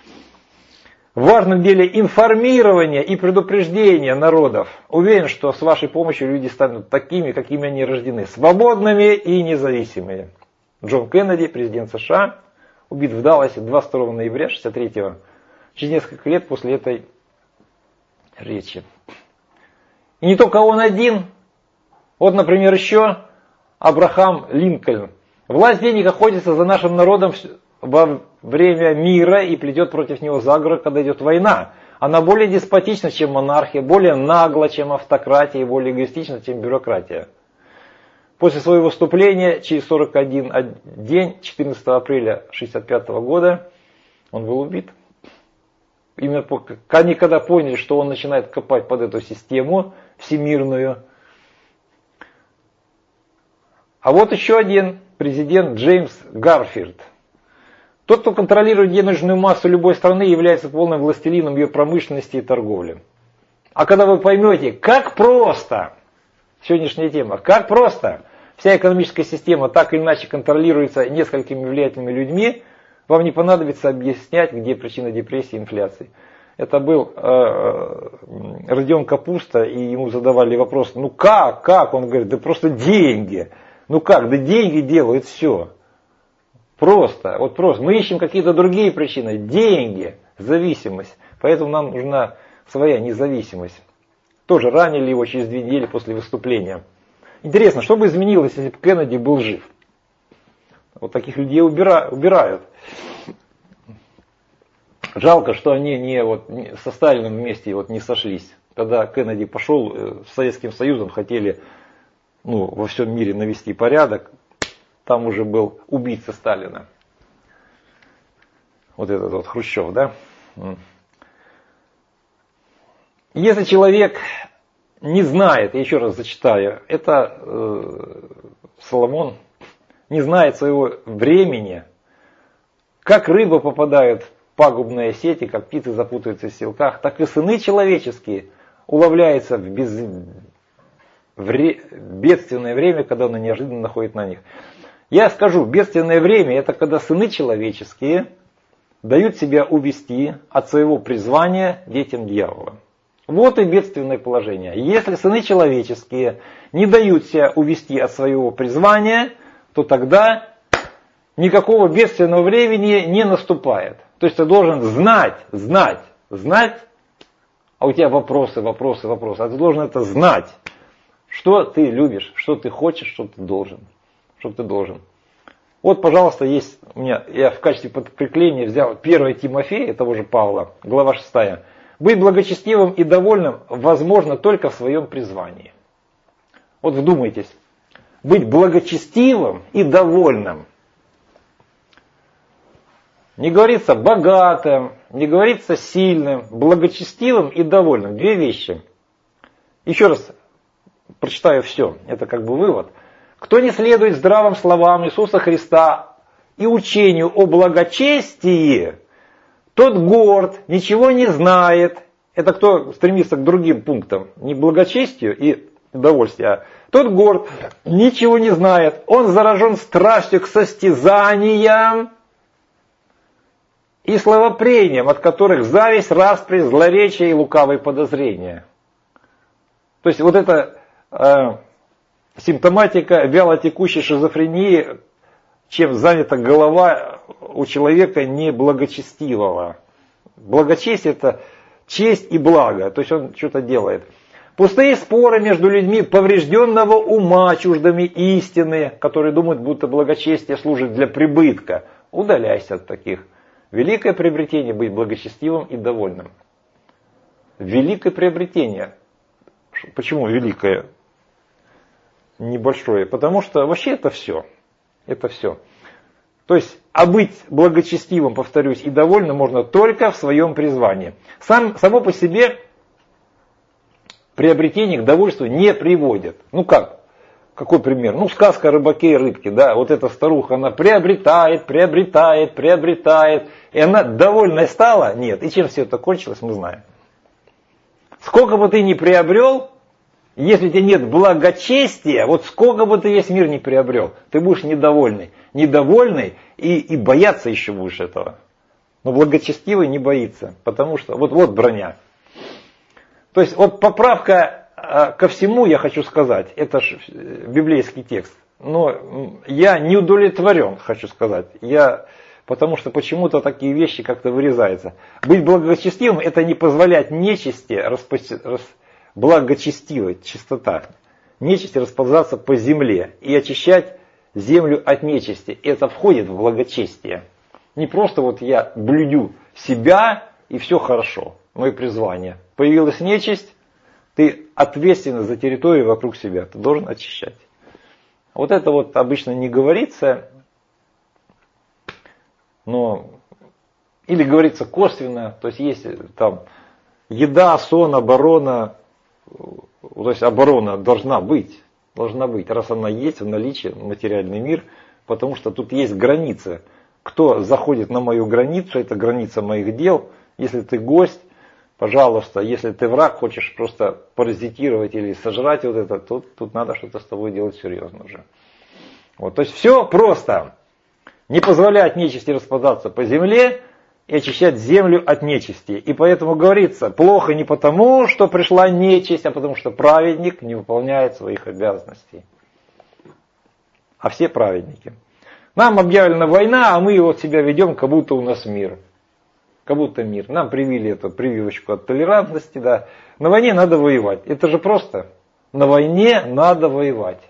В важном деле информирования и предупреждения народов. Уверен, что с вашей помощью люди станут такими, какими они рождены, свободными и независимыми. Джон Кеннеди, президент США, убит в Далласе двадцать второго ноября шестьдесят третьего, через несколько лет после этой речи. И не только он один. Вот, например, еще Абрахам Линкольн. Власть денег охотится за нашим народом во время мира и плетет против него заговор, когда идет война. Она более деспотична, чем монархия, более нагла, чем автократия, и более эгоистична, чем бюрократия. После своего выступления, через сорок один день, четырнадцатого апреля шестьдесят пятого года, он был убит. Именно они когда поняли, что он начинает копать под эту систему всемирную. А вот еще один президент Джеймс Гарфилд. Тот, кто контролирует денежную массу любой страны, является полным властелином ее промышленности и торговли. А когда вы поймете, как просто, сегодняшняя тема, как просто вся экономическая система так или иначе контролируется несколькими влиятельными людьми, вам не понадобится объяснять, где причина депрессии и инфляции. Это был э, Родион Капуста, и ему задавали вопрос, ну как, как? Он говорит, да просто деньги. Ну как, да деньги делают все. Просто, вот просто. Мы ищем какие-то другие причины. Деньги, зависимость. Поэтому нам нужна своя независимость. Тоже ранили его через две недели после выступления. Интересно, что бы изменилось, если бы Кеннеди был жив? Вот таких людей убира, убирают. Жалко, что они не, вот, не, со Сталиным вместе вот, не сошлись. Когда Кеннеди пошел с Советским Союзом, хотели ну, во всем мире навести порядок. Там уже был убийца Сталина. Вот этот вот Хрущев, да? Если человек не знает, я еще раз зачитаю, это э, Соломон, не знает своего времени, как рыба попадает в пагубные сети, как птицы запутаются в силках, так и сыны человеческие уловляются в без... вре... бедственное время, когда он неожиданно находит на них. Я скажу, бедственное время, это когда сыны человеческие дают себя увести от своего призвания детям дьявола. Вот и бедственное положение. Если сыны человеческие не дают себя увести от своего призвания, то тогда никакого бедственного времени не наступает. То есть ты должен знать, знать, знать, а у тебя вопросы, вопросы, вопросы. А ты должен это знать, что ты любишь, что ты хочешь, что ты должен. Что ты должен. Вот, пожалуйста, есть у меня, я в качестве подкрепления взял первое Тимофея, того же Павла, глава шестая. Быть благочестивым и довольным возможно только в своем призвании. Вот вдумайтесь. Быть благочестивым и довольным. Не говорится богатым, не говорится сильным, благочестивым и довольным. Две вещи. Еще раз прочитаю все. Это как бы вывод. Кто не следует здравым словам Иисуса Христа и учению о благочестии, тот горд, ничего не знает. Это кто стремится к другим пунктам. Не к благочестию и удовольствию, а тот горд, ничего не знает. Он заражен страстью к состязаниям и словопрением, от которых зависть, распри, злоречие и лукавые подозрения. То есть вот эта э, симптоматика вялотекущей шизофрении, чем занята голова у человека неблагочестивого. Благочестие — это честь и благо, то есть он что-то делает. Пустые споры между людьми поврежденного ума, чуждыми истины, которые думают, будто благочестие служит для прибытка. Удаляйся от таких. Великое приобретение — быть благочестивым и довольным. Великое приобретение. Почему великое? Небольшое. Потому что вообще это все. Это все. То есть, а быть благочестивым, повторюсь, и довольным можно только в своем призвании. Сам, само по себе приобретение к довольству не приводит. Ну как? Какой пример? Ну, сказка о рыбаке и рыбке, да, вот эта старуха, она приобретает, приобретает, приобретает, и она довольной стала? Нет. И чем все это кончилось, мы знаем. Сколько бы ты ни приобрел, если у тебя нет благочестия, вот сколько бы ты весь мир не приобрел, ты будешь недовольный. Недовольный и, и бояться еще будешь этого. Но благочестивый не боится, потому что вот, вот броня. То есть вот поправка ко всему, я хочу сказать, это же библейский текст. Но я не удовлетворен, хочу сказать. Я, потому что почему-то такие вещи как-то вырезаются. Быть благочестивым — это не позволять нечисти распос... рас... благочестивой, чистота. Нечисти расползаться по земле и очищать землю от нечисти. Это входит в благочестие. Не просто вот я блюдю себя и все хорошо. Мое призвание. Появилась нечисть, ты ответственен за территорию вокруг себя. Ты должен очищать. Вот это вот обычно не говорится, но или говорится косвенно, то есть есть там еда, сон, оборона, то есть оборона должна быть, должна быть, раз она есть в наличии, материальный мир, потому что тут есть границы. Кто заходит на мою границу, это граница моих дел. Если ты гость, пожалуйста, если ты враг, хочешь просто паразитировать или сожрать вот это, то тут надо что-то с тобой делать серьезно уже. Вот, то есть все просто. Не позволять нечисти расползаться по земле и очищать землю от нечисти. И поэтому говорится, плохо не потому, что пришла нечисть, а потому что праведник не выполняет своих обязанностей. А все праведники. Нам объявлена война, а мы вот себя ведем, как будто у нас мир. Как будто мир. Нам привили эту прививочку от толерантности. Да. На войне надо воевать. Это же просто. На войне надо воевать.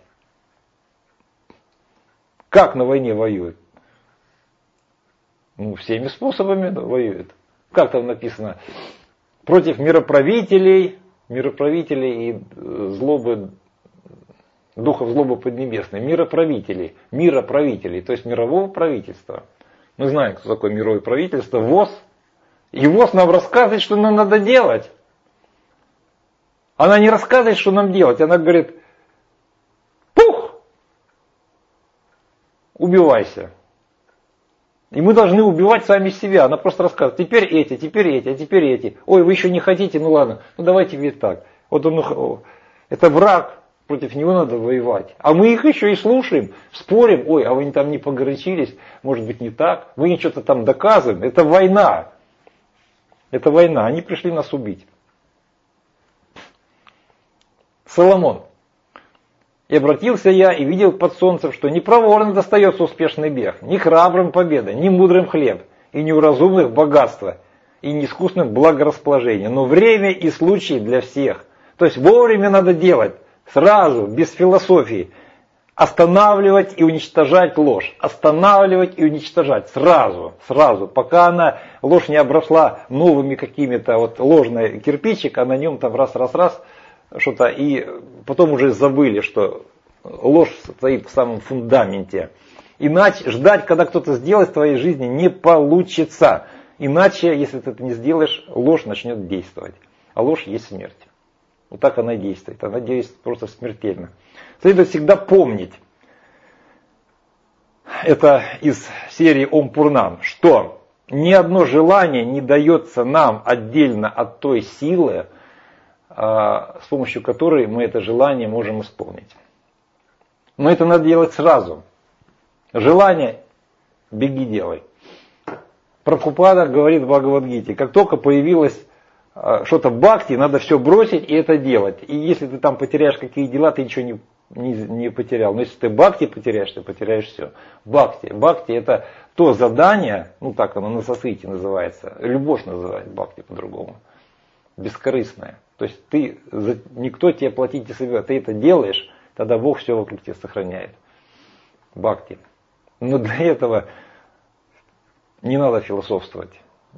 Как на войне воюют? Ну, всеми способами воюют. Как там написано? Против мироправителей, мироправителей и злобы, духов злобы поднебесной. Мироправителей. Мироправителей, то есть мирового правительства. Мы знаем, кто такое мировое правительство. ВОЗ. И ВОЗ нам рассказывает, что нам надо делать. Она не рассказывает, что нам делать. Она говорит, пух, убивайся. И мы должны убивать сами себя. Она просто рассказывает, теперь эти, теперь эти, а теперь эти. Ой, вы еще не хотите, ну ладно, ну давайте ведь так. Вот он, это враг, против него надо воевать. А мы их еще и слушаем, спорим, ой, а вы там не погорячились, может быть не так. Вы не что-то там доказываем. Это война. Это война. Они пришли нас убить. Соломон. И обратился я и видел под солнцем, что не проворно достается успешный бег, ни храбрым победа, ни мудрым хлеб, и не у разумных богатство, и не искусным благорасположение, но время и случай для всех. То есть вовремя надо делать, сразу, без философии. Останавливать и уничтожать ложь. Останавливать и уничтожать сразу, сразу. Пока она, ложь не обросла новыми какими-то, вот ложный кирпичик, а на нем там раз-раз-раз что-то, и потом уже забыли, что ложь стоит в самом фундаменте. Иначе ждать, когда кто-то сделает в твоей жизни, не получится. Иначе, если ты это не сделаешь, ложь начнет действовать. А ложь есть смерть. Вот так она действует. Она действует просто смертельно. Следует всегда помнить, это из серии Ом Пурнам, что ни одно желание не дается нам отдельно от той силы, с помощью которой мы это желание можем исполнить. Но это надо делать сразу. Желание – беги, делай. Прабхупада говорит в Бхагавад-гите, как только появилось что-то бхакти, надо все бросить и это делать. И если ты там потеряешь какие дела, ты ничего не, не, не потерял. Но если ты бхакти потеряешь, ты потеряешь все. Бхакти. Бхакти это то задание, ну так оно на санскрите называется, любовь называет бхакти по-другому, бескорыстное. То есть ты, никто тебе платить не собирает, ты это делаешь, тогда Бог все вокруг тебя сохраняет. Бхакти. Но для этого не надо философствовать.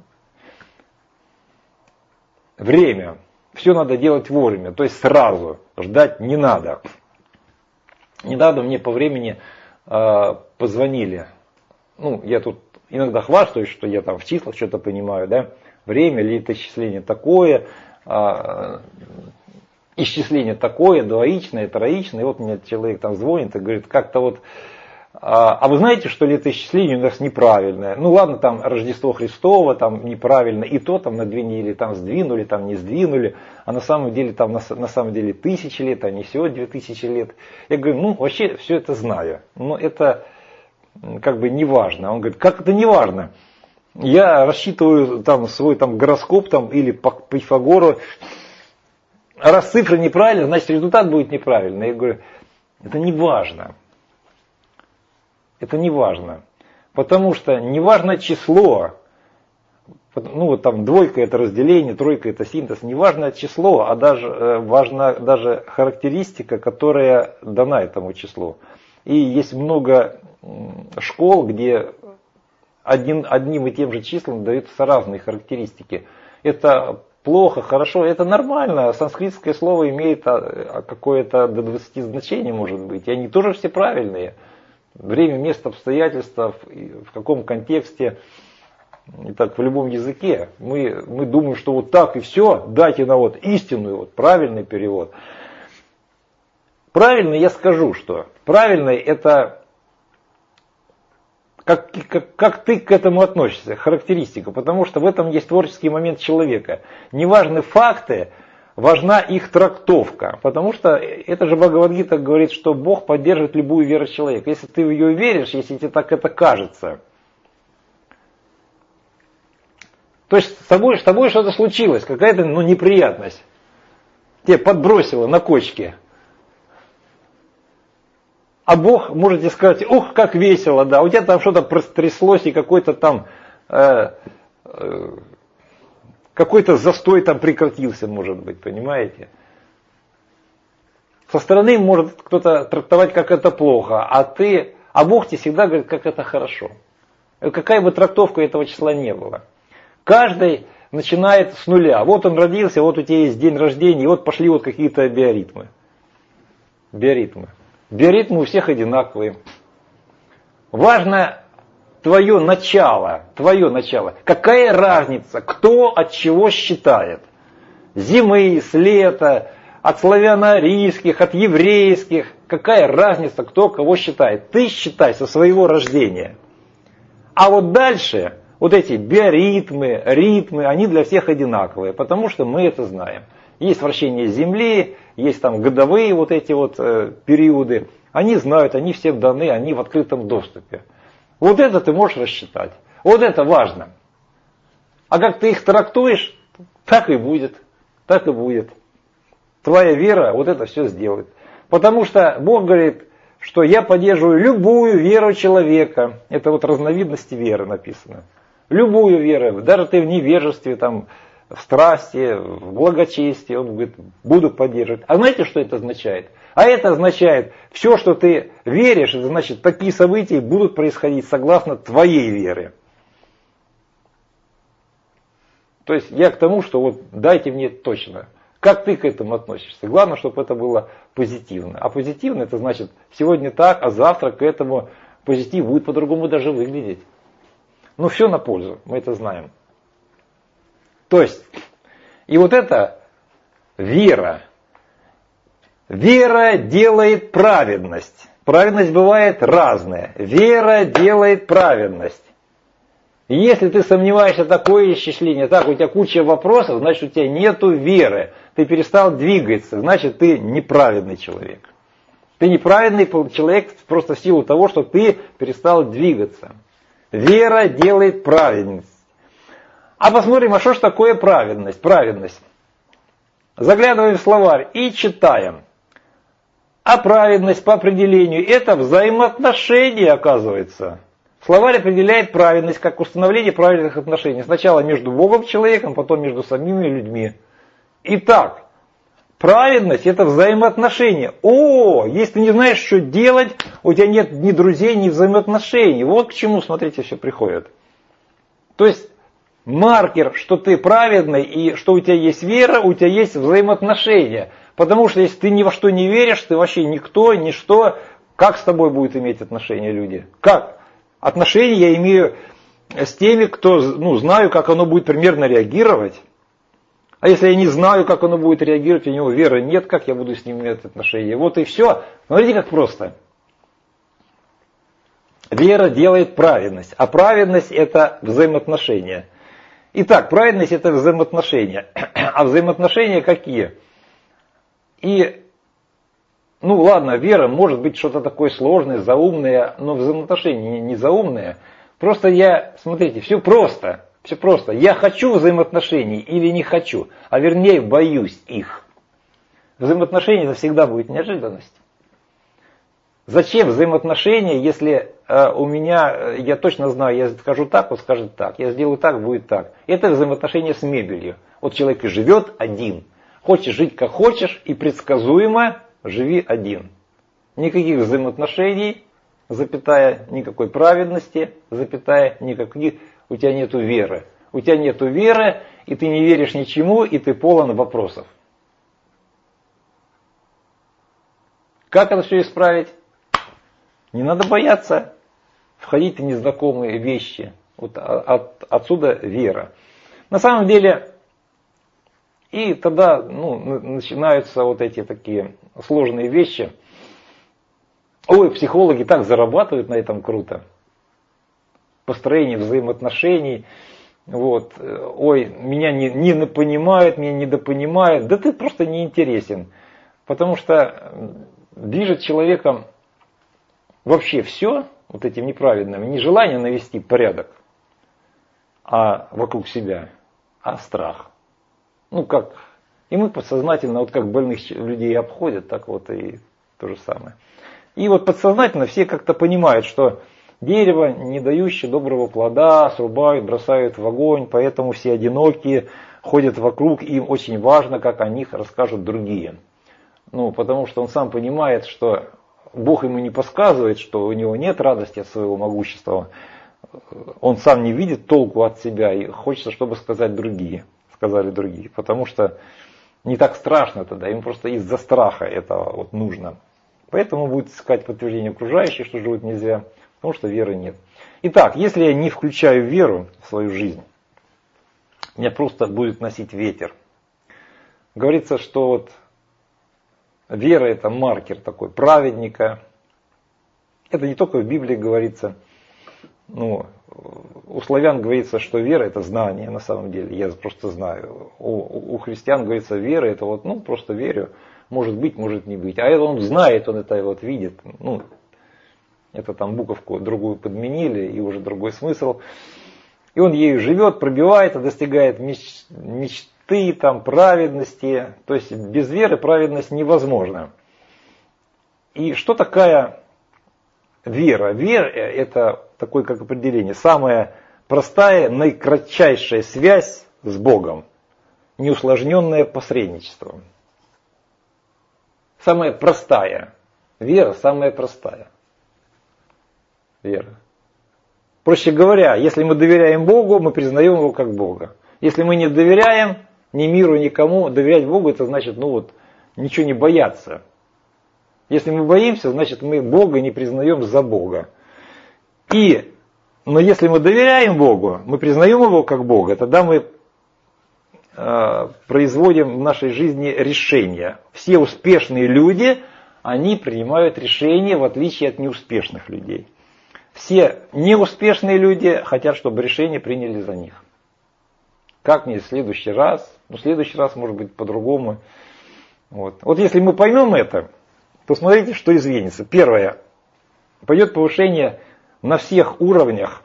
Время. Все надо делать вовремя, то есть сразу. Ждать не надо. Недавно мне по времени э, позвонили. Ну, я тут иногда хвастаюсь, что я там в числах что-то понимаю, да. Время, летоисчисление такое, э, исчисление такое, двоичное, троичное. И вот мне человек там звонит и говорит, как-то вот... А вы знаете, что летоисчисление у нас неправильное? Ну ладно, там Рождество Христово, там неправильно, и то там на две недели там сдвинули, там не сдвинули, а на самом деле там на, на самом деле тысячи лет, а не всего две тысячи лет. Я говорю, ну вообще все это знаю, но это как бы не важно. Он говорит, как это не важно? Я рассчитываю там свой там гороскоп там или по Пифагору, раз цифры неправильные, значит результат будет неправильный. Я говорю, это не важно. Это не важно, потому что не важно число, ну вот там двойка это разделение, тройка это синтез, не важно число, а даже важна даже характеристика, которая дана этому числу. И есть много школ, где один, одним и тем же числам даются разные характеристики. Это плохо, хорошо, это нормально, санскритское слово имеет какое-то до двадцати значений может быть, и они тоже все правильные. Время, место, обстоятельства, в каком контексте, и так в любом языке. Мы, мы думаем, что вот так и все, дайте нам вот истинную, вот правильный перевод. Правильный я скажу, что правильный это как, как, как ты к этому относишься, характеристика, потому что в этом есть творческий момент человека. Не важны факты, важна их трактовка, потому что это же Бхагавад-гита говорит, что Бог поддерживает любую веру человека. Если ты в ее веришь, если тебе так это кажется. То есть с тобой, с тобой что-то случилось, какая-то ну, неприятность. Тебе подбросило на кочке. А Бог, можете сказать, ух, как весело, да, у тебя там что-то простряслось и какой-то там... Э, э, Какой-то застой там прекратился, может быть, понимаете? Со стороны может кто-то трактовать, как это плохо, а ты, а Бог тебе всегда говорит, как это хорошо. Какая бы трактовка этого числа не было. Каждый начинает с нуля. Вот он родился, вот у тебя есть день рождения, и вот пошли вот какие-то биоритмы. Биоритмы. Биоритмы у всех одинаковые. Важно... Твое начало, твое начало. Какая разница, кто от чего считает? Зимы, с лета, от славяно-арийских, от еврейских. Какая разница, кто кого считает? Ты считай со своего рождения. А вот дальше, вот эти биоритмы, ритмы, они для всех одинаковые, потому что мы это знаем. Есть вращение Земли, есть там годовые вот эти вот э, периоды. Они знают, они всем даны, они в открытом доступе. Вот это ты можешь рассчитать. Вот это важно. А как ты их трактуешь, так и будет. Так и будет. Твоя вера вот это все сделает. Потому что Бог говорит, что я поддерживаю любую веру человека. Это вот разновидности веры написано. Любую веру, даже ты в невежестве, там, в страсти, в благочестии, он говорит, буду поддерживать. А знаете, что это означает? А это означает, все, что ты веришь, это значит, такие события будут происходить согласно твоей вере. То есть я к тому, что вот дайте мне точно, как ты к этому относишься. Главное, чтобы это было позитивно. А позитивно это значит, сегодня так, а завтра к этому позитив будет по-другому даже выглядеть. Но все на пользу, мы это знаем. То есть, и вот это вера. Вера делает праведность. Праведность бывает разная. Вера делает праведность. И если ты сомневаешься, такое исчисление, так, у тебя куча вопросов, значит, у тебя нету веры. Ты перестал двигаться, значит, ты неправедный человек. Ты неправедный человек просто в силу того, что ты перестал двигаться. Вера делает праведность. А посмотрим, а что ж такое праведность? Праведность. Заглядываем в словарь и читаем. А праведность по определению это взаимоотношения, оказывается. Словарь определяет праведность как установление правильных отношений. Сначала между Богом и человеком, потом между самими людьми. Итак, праведность это взаимоотношения. О, если ты не знаешь, что делать, у тебя нет ни друзей, ни взаимоотношений. Вот к чему, смотрите, все приходит. То есть, маркер, что ты праведный и что у тебя есть вера, у тебя есть взаимоотношения. Потому что если ты ни во что не веришь, ты вообще никто, ничто, как с тобой будут иметь отношения люди? Как? Отношения я имею с теми, кто, ну, знаю, как оно будет примерно реагировать. А если я не знаю, как оно будет реагировать, у него веры нет, как я буду с ним иметь отношения? Вот и все. Смотрите, как просто. Вера делает праведность, а праведность это взаимоотношения. Итак, праведность это взаимоотношения. А взаимоотношения какие? И, ну ладно, вера может быть что-то такое сложное, заумное, но взаимоотношения не заумные. Просто я, смотрите, все просто, все просто. Я хочу взаимоотношений или не хочу, а вернее боюсь их. Взаимоотношения это всегда будет неожиданность. Зачем взаимоотношения, если э, у меня, я точно знаю, я скажу так, он скажет так, я сделаю так, будет так. Это взаимоотношения с мебелью. Вот человек живет один. Хочешь жить как хочешь и предсказуемо живи один. Никаких взаимоотношений, запятая, никакой праведности, запятая, никаких, у тебя нету веры. У тебя нету веры, и ты не веришь ничему, и ты полон вопросов. Как это все исправить? Не надо бояться входить в незнакомые вещи. Вот от, отсюда вера. На самом деле, и тогда ну, начинаются вот эти такие сложные вещи. Ой, психологи так зарабатывают на этом круто. Построение взаимоотношений. Вот. Ой, меня не, не понимают, меня недопонимают. Да ты просто не интересен. Потому что движет человеком вообще все, вот этим неправедным, не желание навести порядок, а вокруг себя, а страх. Ну как, и мы подсознательно, вот как больных людей обходят, так вот и то же самое. И вот подсознательно все как-то понимают, что дерево, не дающее доброго плода, срубают, бросают в огонь, поэтому все одинокие, ходят вокруг, им очень важно, как о них расскажут другие. Ну, потому что он сам понимает, что Бог ему не подсказывает, что у него нет радости от своего могущества. Он сам не видит толку от себя, и хочется, чтобы сказать другие. Сказали другие, потому что не так страшно тогда, им просто из-за страха этого вот нужно. Поэтому будет искать подтверждение окружающих, что живут нельзя, потому что веры нет. Итак, если я не включаю веру в свою жизнь, меня просто будет носить ветер. Говорится, что вот вера это маркер такой праведника. Это не только в Библии говорится. Ну, у славян говорится, что вера это знание на самом деле. Я просто знаю. У, у христиан говорится, вера это вот, ну, просто верю. Может быть, может не быть. А это он знает, он это вот видит. Ну, это там буковку другую подменили, и уже другой смысл. И он ею живет, пробивается, достигает меч, мечты, там, праведности. То есть без веры праведность невозможна. И что такая вера? Вера – это такое как определение, самая простая, наикратчайшая связь с Богом, неусложненная посредничеством. Самая простая. Вера самая простая. Вера. Проще говоря, если мы доверяем Богу, мы признаем Его как Бога. Если мы не доверяем ни миру, никому, доверять Богу, это значит, ну вот, ничего не бояться. Если мы боимся, значит, мы Бога не признаем за Бога. И, но если мы доверяем Богу, мы признаем Его как Бога, тогда мы э, производим в нашей жизни решения. Все успешные люди, они принимают решения, в отличие от неуспешных людей. Все неуспешные люди хотят, чтобы решения приняли за них. Как мне в следующий раз? Ну, в следующий раз может быть по-другому. Вот. Вот если мы поймем это, то смотрите, что изменится. Первое. Пойдет повышение на всех уровнях,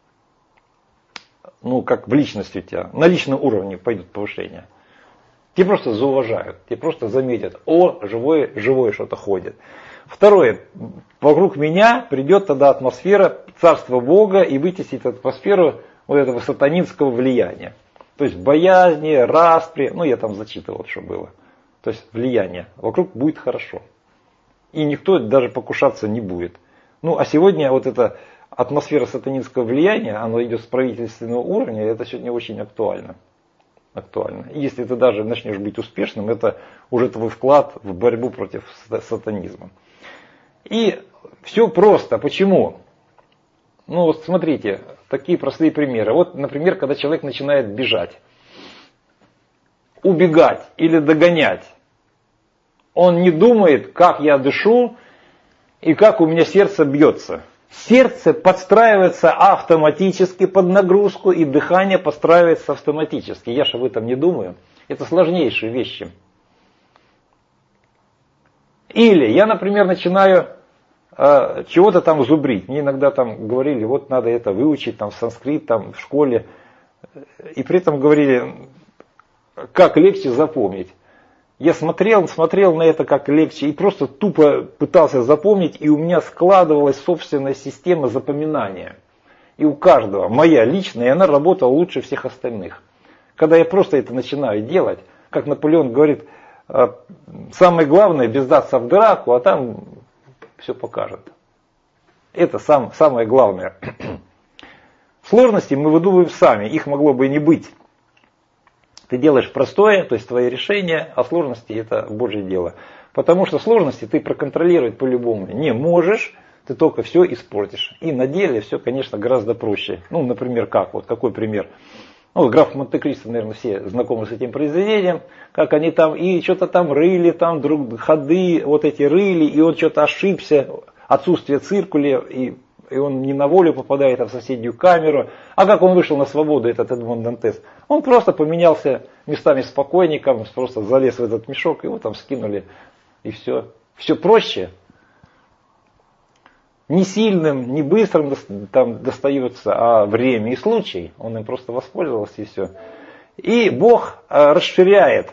ну, как в личности у тебя, на личном уровне пойдет повышение. Тебе просто зауважают, тебе просто заметят, о, живое, живое что-то ходит. Второе, вокруг меня придет тогда атмосфера Царства Бога и вытеснит атмосферу вот этого сатанинского влияния. То есть боязни, распри, ну я там зачитывал, что было. То есть влияние. Вокруг будет хорошо. И никто даже покушаться не будет. Ну а сегодня вот эта атмосфера сатанинского влияния, она идет с правительственного уровня, и это сегодня очень актуально. актуально. И если ты даже начнешь быть успешным, это уже твой вклад в борьбу против сатанизма. И все просто. Почему? Ну вот смотрите, такие простые примеры. Вот, например, когда человек начинает бежать, убегать или догонять, он не думает, как я дышу и как у меня сердце бьется. Сердце подстраивается автоматически под нагрузку, и дыхание подстраивается автоматически. Я же об этом не думаю. Это сложнейшие вещи. Или я, например, начинаю э, чего-то там зубрить. Мне иногда там говорили, вот надо это выучить, там санскрит, там в школе. И при этом говорили, как легче запомнить. Я смотрел, смотрел на это как легче и просто тупо пытался запомнить, и у меня складывалась собственная система запоминания. И у каждого, моя личная, и она работала лучше всех остальных. Когда я просто это начинаю делать, как Наполеон говорит, самое главное без даться в драку, а там все покажет. Это сам, самое главное. Сложности мы выдумываем сами, их могло бы и не быть. Ты делаешь простое, то есть твои решения, а сложности это Божье дело. Потому что сложности ты проконтролировать по-любому не можешь, ты только все испортишь. И на деле все, конечно, гораздо проще. Ну, например, как? Вот какой пример? Ну, граф Монте-Кристо, наверное, все знакомы с этим произведением. Как они там и что-то там рыли, там друг, ходы, вот эти рыли, и он что-то ошибся, отсутствие циркуля, и, и он не на волю попадает, а в соседнюю камеру. А как он вышел на свободу, этот Эдмон Дантес? Он просто поменялся местами с покойником, просто залез в этот мешок, его там скинули, и все. Все проще. Не сильным, не быстрым там достается, а время и случай. Он им просто воспользовался, и все. И Бог расширяет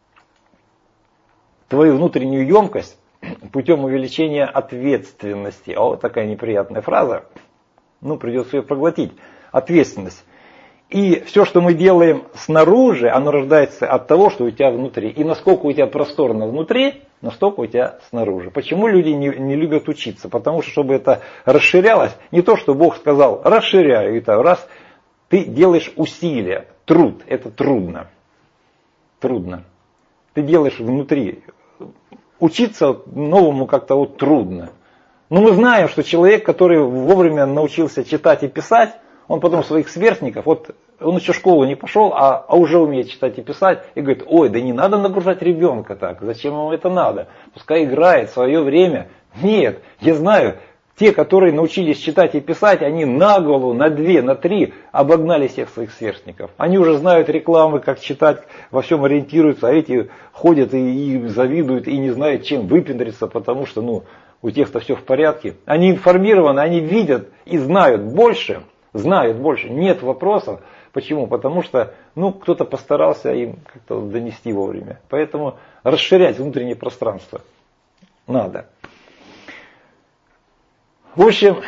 твою внутреннюю емкость путем увеличения ответственности. А вот такая неприятная фраза. Ну, придется ее проглотить. Ответственность. И все, что мы делаем снаружи, оно рождается от того, что у тебя внутри. И насколько у тебя просторно внутри, настолько у тебя снаружи. Почему люди не, не любят учиться? Потому что, чтобы это расширялось, не то, что Бог сказал, расширяю, это раз, ты делаешь усилия, труд, это трудно. Трудно. Ты делаешь внутри. Учиться новому как-то вот трудно. Но мы знаем, что человек, который вовремя научился читать и писать, он потом своих сверстников, вот он еще в школу не пошел, а, а уже умеет читать и писать, и говорит, ой, да не надо нагружать ребенка так, зачем ему это надо, пускай играет в свое время. Нет, я знаю, те, которые научились читать и писать, они на голову, на две, на три обогнали всех своих сверстников. Они уже знают рекламы, как читать, во всем ориентируются, а эти ходят и, и завидуют, и не знают, чем выпендриться, потому что ну, у тех-то все в порядке. Они информированы, они видят и знают больше, знают больше, нет вопросов. Почему? Потому что ну, кто-то постарался им как-то донести вовремя. Поэтому расширять внутреннее пространство надо. В общем,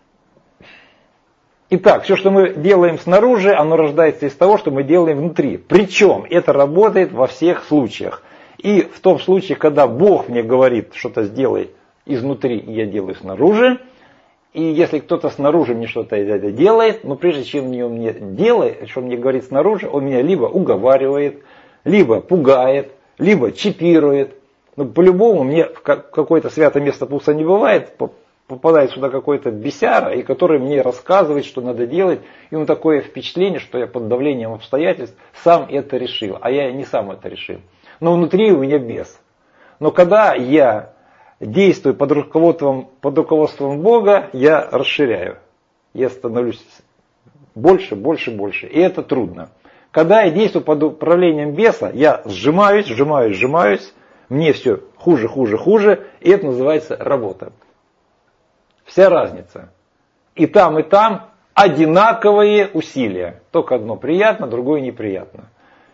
итак, все, что мы делаем снаружи, оно рождается из того, что мы делаем внутри. Причем это работает во всех случаях. И в том случае, когда Бог мне говорит, что-то сделай изнутри, я делаю снаружи. И если кто-то снаружи мне что-то это делает, но прежде чем он мне делает, что он мне говорит снаружи, он меня либо уговаривает, либо пугает, либо чипирует. Но по-любому мне в какое-то святое место пуста не бывает, попадает сюда какой-то бесяра, и который мне рассказывает, что надо делать. И у такое впечатление, что я под давлением обстоятельств сам это решил, а я не сам это решил. Но внутри у меня бес. Но когда я действую под руководством, под руководством Бога, я расширяю. Я становлюсь больше, больше, больше. И это трудно. Когда я действую под управлением беса, я сжимаюсь, сжимаюсь, сжимаюсь. Мне все хуже, хуже, хуже. И это называется работа. Вся разница. И там, и там одинаковые усилия. Только одно приятно, другое неприятно.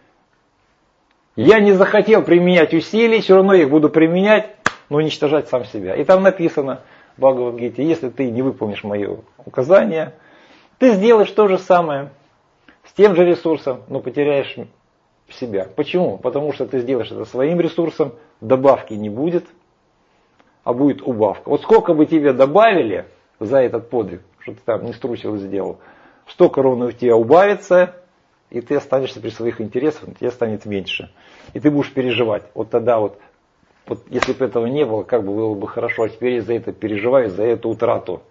Я не захотел применять усилий, все равно их буду применять, но уничтожать сам себя. И там написано в Бхагавад-гите, если ты не выполнишь мое указание, ты сделаешь то же самое с тем же ресурсом, но потеряешь себя. Почему? Потому что ты сделаешь это своим ресурсом, добавки не будет, а будет убавка. Вот сколько бы тебе добавили за этот подвиг, что ты там не струсил и сделал, столько ровно у тебя убавится, и ты останешься при своих интересах, тебе станет меньше. И ты будешь переживать. Вот тогда вот, вот если бы этого не было, как бы было бы хорошо, а теперь я за это переживаю, за эту утрату.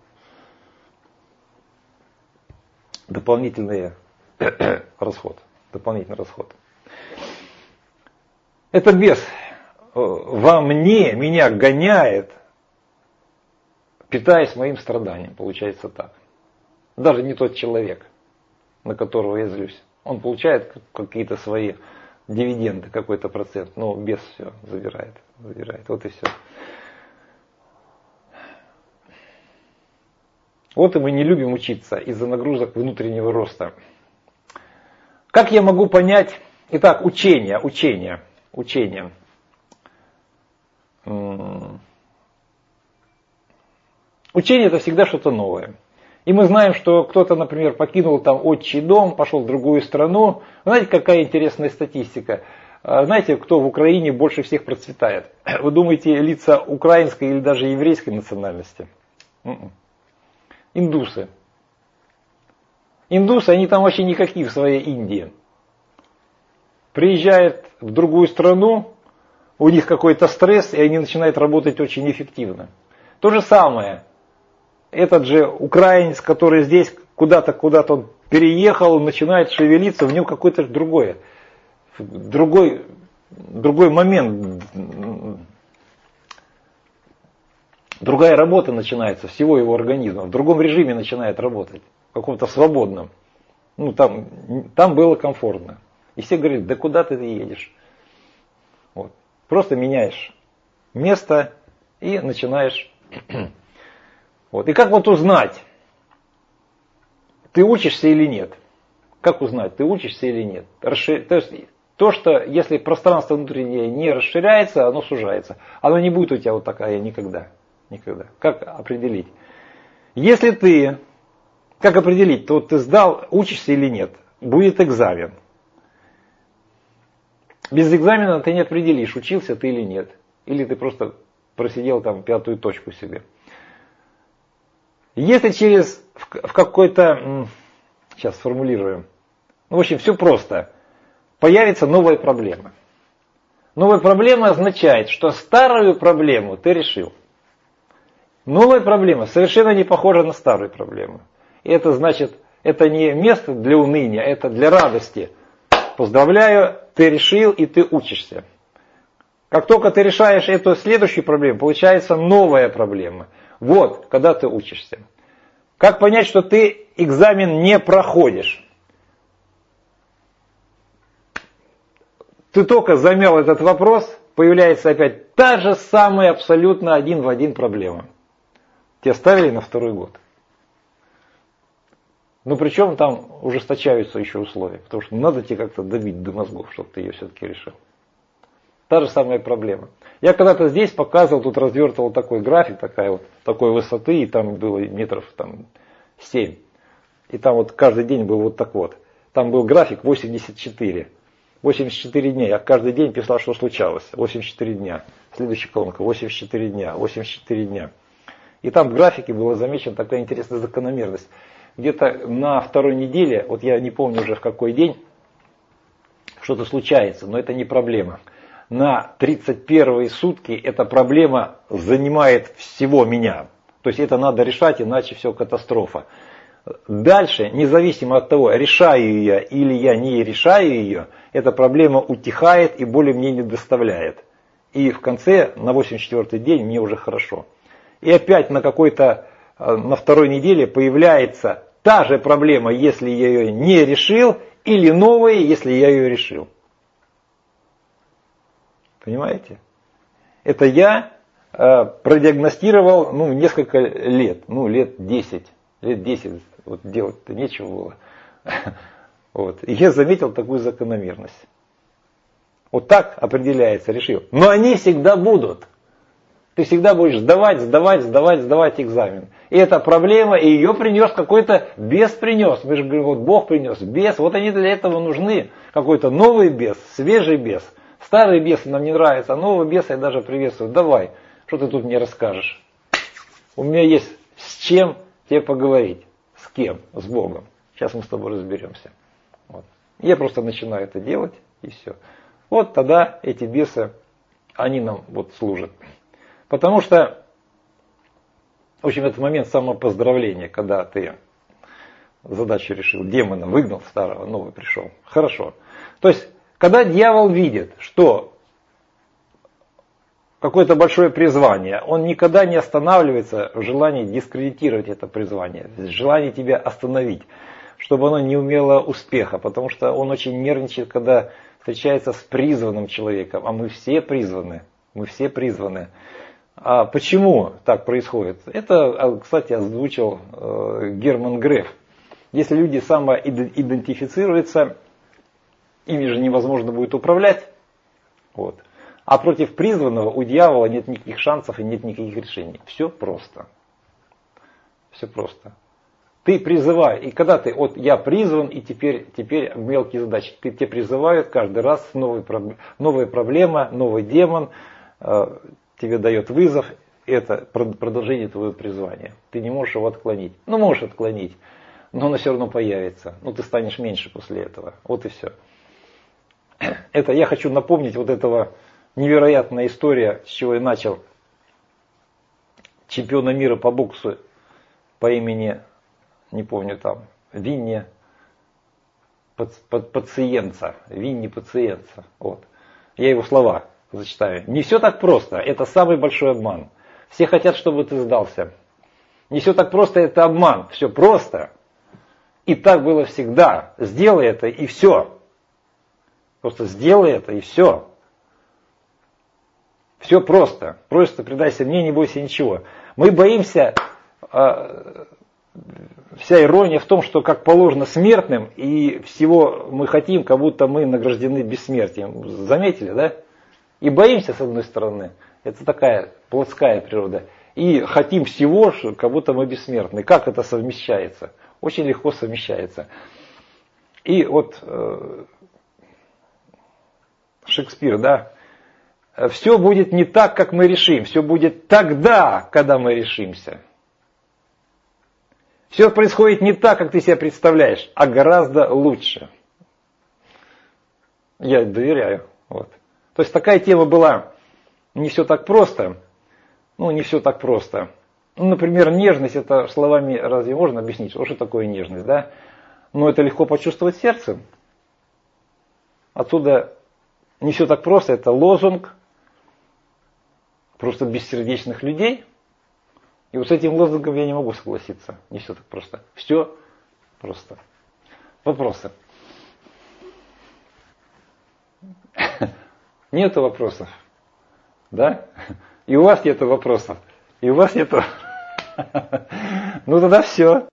Дополнительный расход. Дополнительный расход. Этот бес во мне, меня гоняет, питаясь моим страданием, получается так. Даже не тот человек, на которого я злюсь. Он получает какие-то свои дивиденды, какой-то процент, но бес все забирает, забирает. Вот и все. Вот и мы не любим учиться из-за нагрузок внутреннего роста. Как я могу понять? Итак, учение, учение, учение. Учение это всегда что-то новое. И мы знаем, что кто-то, например, покинул там отчий дом, пошел в другую страну. Знаете, какая интересная статистика? Знаете, кто в Украине больше всех процветает? Вы думаете, лица украинской или даже еврейской национальности? Индусы. Индусы, они там вообще никакие в своей Индии. Приезжают в другую страну, у них какой-то стресс, и они начинают работать очень эффективно. То же самое. Этот же украинец, который здесь куда-то, куда-то он переехал, он начинает шевелиться, в нем какой-то другой, другой, другой момент, другая работа начинается всего его организма, в другом режиме начинает работать, в каком-то свободном. Ну, там, там было комфортно. И все говорят, да куда ты едешь? Вот. Просто меняешь место и начинаешь... Вот. И как вот узнать, ты учишься или нет? Как узнать, ты учишься или нет? Расшир... То есть то, что если пространство внутреннее не расширяется, оно сужается. Оно не будет у тебя вот такая никогда. Никогда. Как определить? Если ты, как определить, то ты сдал, учишься или нет? Будет экзамен. Без экзамена ты не определишь, учился ты или нет. Или ты просто просидел там пятую точку себе. Если через в какой-то, сейчас сформулируем, ну, в общем, все просто, появится новая проблема. Новая проблема означает, что старую проблему ты решил. Новая проблема совершенно не похожа на старую проблему. И это значит, это не место для уныния, это для радости. Поздравляю, ты решил и ты учишься. Как только ты решаешь эту следующую проблему, получается новая проблема. Вот, когда ты учишься. Как понять, что ты экзамен не проходишь? Ты только замял этот вопрос, появляется опять та же самая абсолютно один в один проблема. Тебя ставили на второй год. Но причем там ужесточаются еще условия, потому что надо тебе как-то добить до мозгов, чтобы ты ее все-таки решил. Та же самая проблема. Я когда-то здесь показывал, тут развертывал такой график, такая вот, такой высоты, и там было метров там, семь. И там вот каждый день был вот так вот. Там был график восемьдесят четыре. восемьдесят четыре дня. Я каждый день писал, что случалось. восемьдесят четыре дня. Следующая колонка. восемьдесят четыре дня. восемьдесят четыре дня. И там в графике была замечена такая интересная закономерность. Где-то на второй неделе, вот я не помню уже в какой день, что-то случается, но это не проблема. На тридцать первые сутки эта проблема занимает всего меня. То есть это надо решать, иначе все катастрофа. Дальше, независимо от того, решаю я или я не решаю ее, эта проблема утихает и боли мне не доставляет. И в конце, на восемьдесят четвёртый день, мне уже хорошо. И опять на какой-то, на второй неделе появляется та же проблема, если я ее не решил, или новая, если я ее решил. Понимаете? Это я э, продиагностировал ну, несколько лет, ну лет десять. Лет десять, вот делать-то нечего было. Вот. И я заметил такую закономерность. Вот так определяется, решил. Но они всегда будут. Ты всегда будешь сдавать, сдавать, сдавать, сдавать экзамен. И эта проблема, и ее принес какой-то бес принес. Мы же говорим, вот Бог принес бес. Вот они для этого нужны. Какой-то новый бес, свежий бес. Старые бесы нам не нравятся, а нового беса я даже приветствую. Давай, что ты тут мне расскажешь? У меня есть с чем тебе поговорить. С кем? С Богом. Сейчас мы с тобой разберемся. Вот. Я просто начинаю это делать, и все. Вот тогда эти бесы, они нам вот служат. Потому что, в общем, это момент самопоздравления, когда ты задачу решил, демона выгнал старого, новый пришел. Хорошо. То есть, когда дьявол видит, что какое-то большое призвание, он никогда не останавливается в желании дискредитировать это призвание, в желании тебя остановить, чтобы оно не имело успеха, потому что он очень нервничает, когда встречается с призванным человеком, а мы все призваны, мы все призваны. А почему так происходит? Это, кстати, озвучил э, Герман Греф. Если люди самоидентифицируются, ими же невозможно будет управлять. Вот. А против призванного у дьявола нет никаких шансов и нет никаких решений. Все просто. Все просто. Ты призывай, и когда ты, вот я призван, и теперь, теперь мелкие задачи, ты, тебе призывают каждый раз новый, новая проблема, новый демон, э, тебе дает вызов, это продолжение твоего призвания. Ты не можешь его отклонить. Ну, можешь отклонить, но оно все равно появится. Ну, ты станешь меньше после этого. Вот и все. Это я хочу напомнить вот этого невероятная история, с чего я начал. Чемпиона мира по боксу по имени, не помню там, Винни Пациенца. Винни Пациенца. Вот. Я его слова зачитаю. Не все так просто. Это самый большой обман. Все хотят, чтобы ты сдался. Не все так просто, это обман. Все просто. И так было всегда. Сделай это и все. Просто сделай это и все. Все просто. Просто предайся мне, не бойся ничего. Мы боимся, э, вся ирония в том, что как положено смертным, и всего мы хотим, как будто мы награждены бессмертием. Заметили, да? И боимся, с одной стороны. Это такая плотская природа. И хотим всего, как будто мы бессмертны. Как это совмещается? Очень легко совмещается. И вот э, Шекспир, да? Все будет не так, как мы решим. Все будет тогда, когда мы решимся. Все происходит не так, как ты себе представляешь, а гораздо лучше. Я доверяю. Вот. То есть такая тема была. Не все так просто. Ну, не все так просто. Ну, например, нежность, это словами разве можно объяснить, что такое нежность, да? Но это легко почувствовать сердцем. Отсюда не все так просто, это лозунг просто бессердечных людей. И вот с этим лозунгом я не могу согласиться. Не все так просто. Все просто. Вопросы? Нету вопросов? Да? И у вас нету вопросов? И у вас нету? Ну тогда все.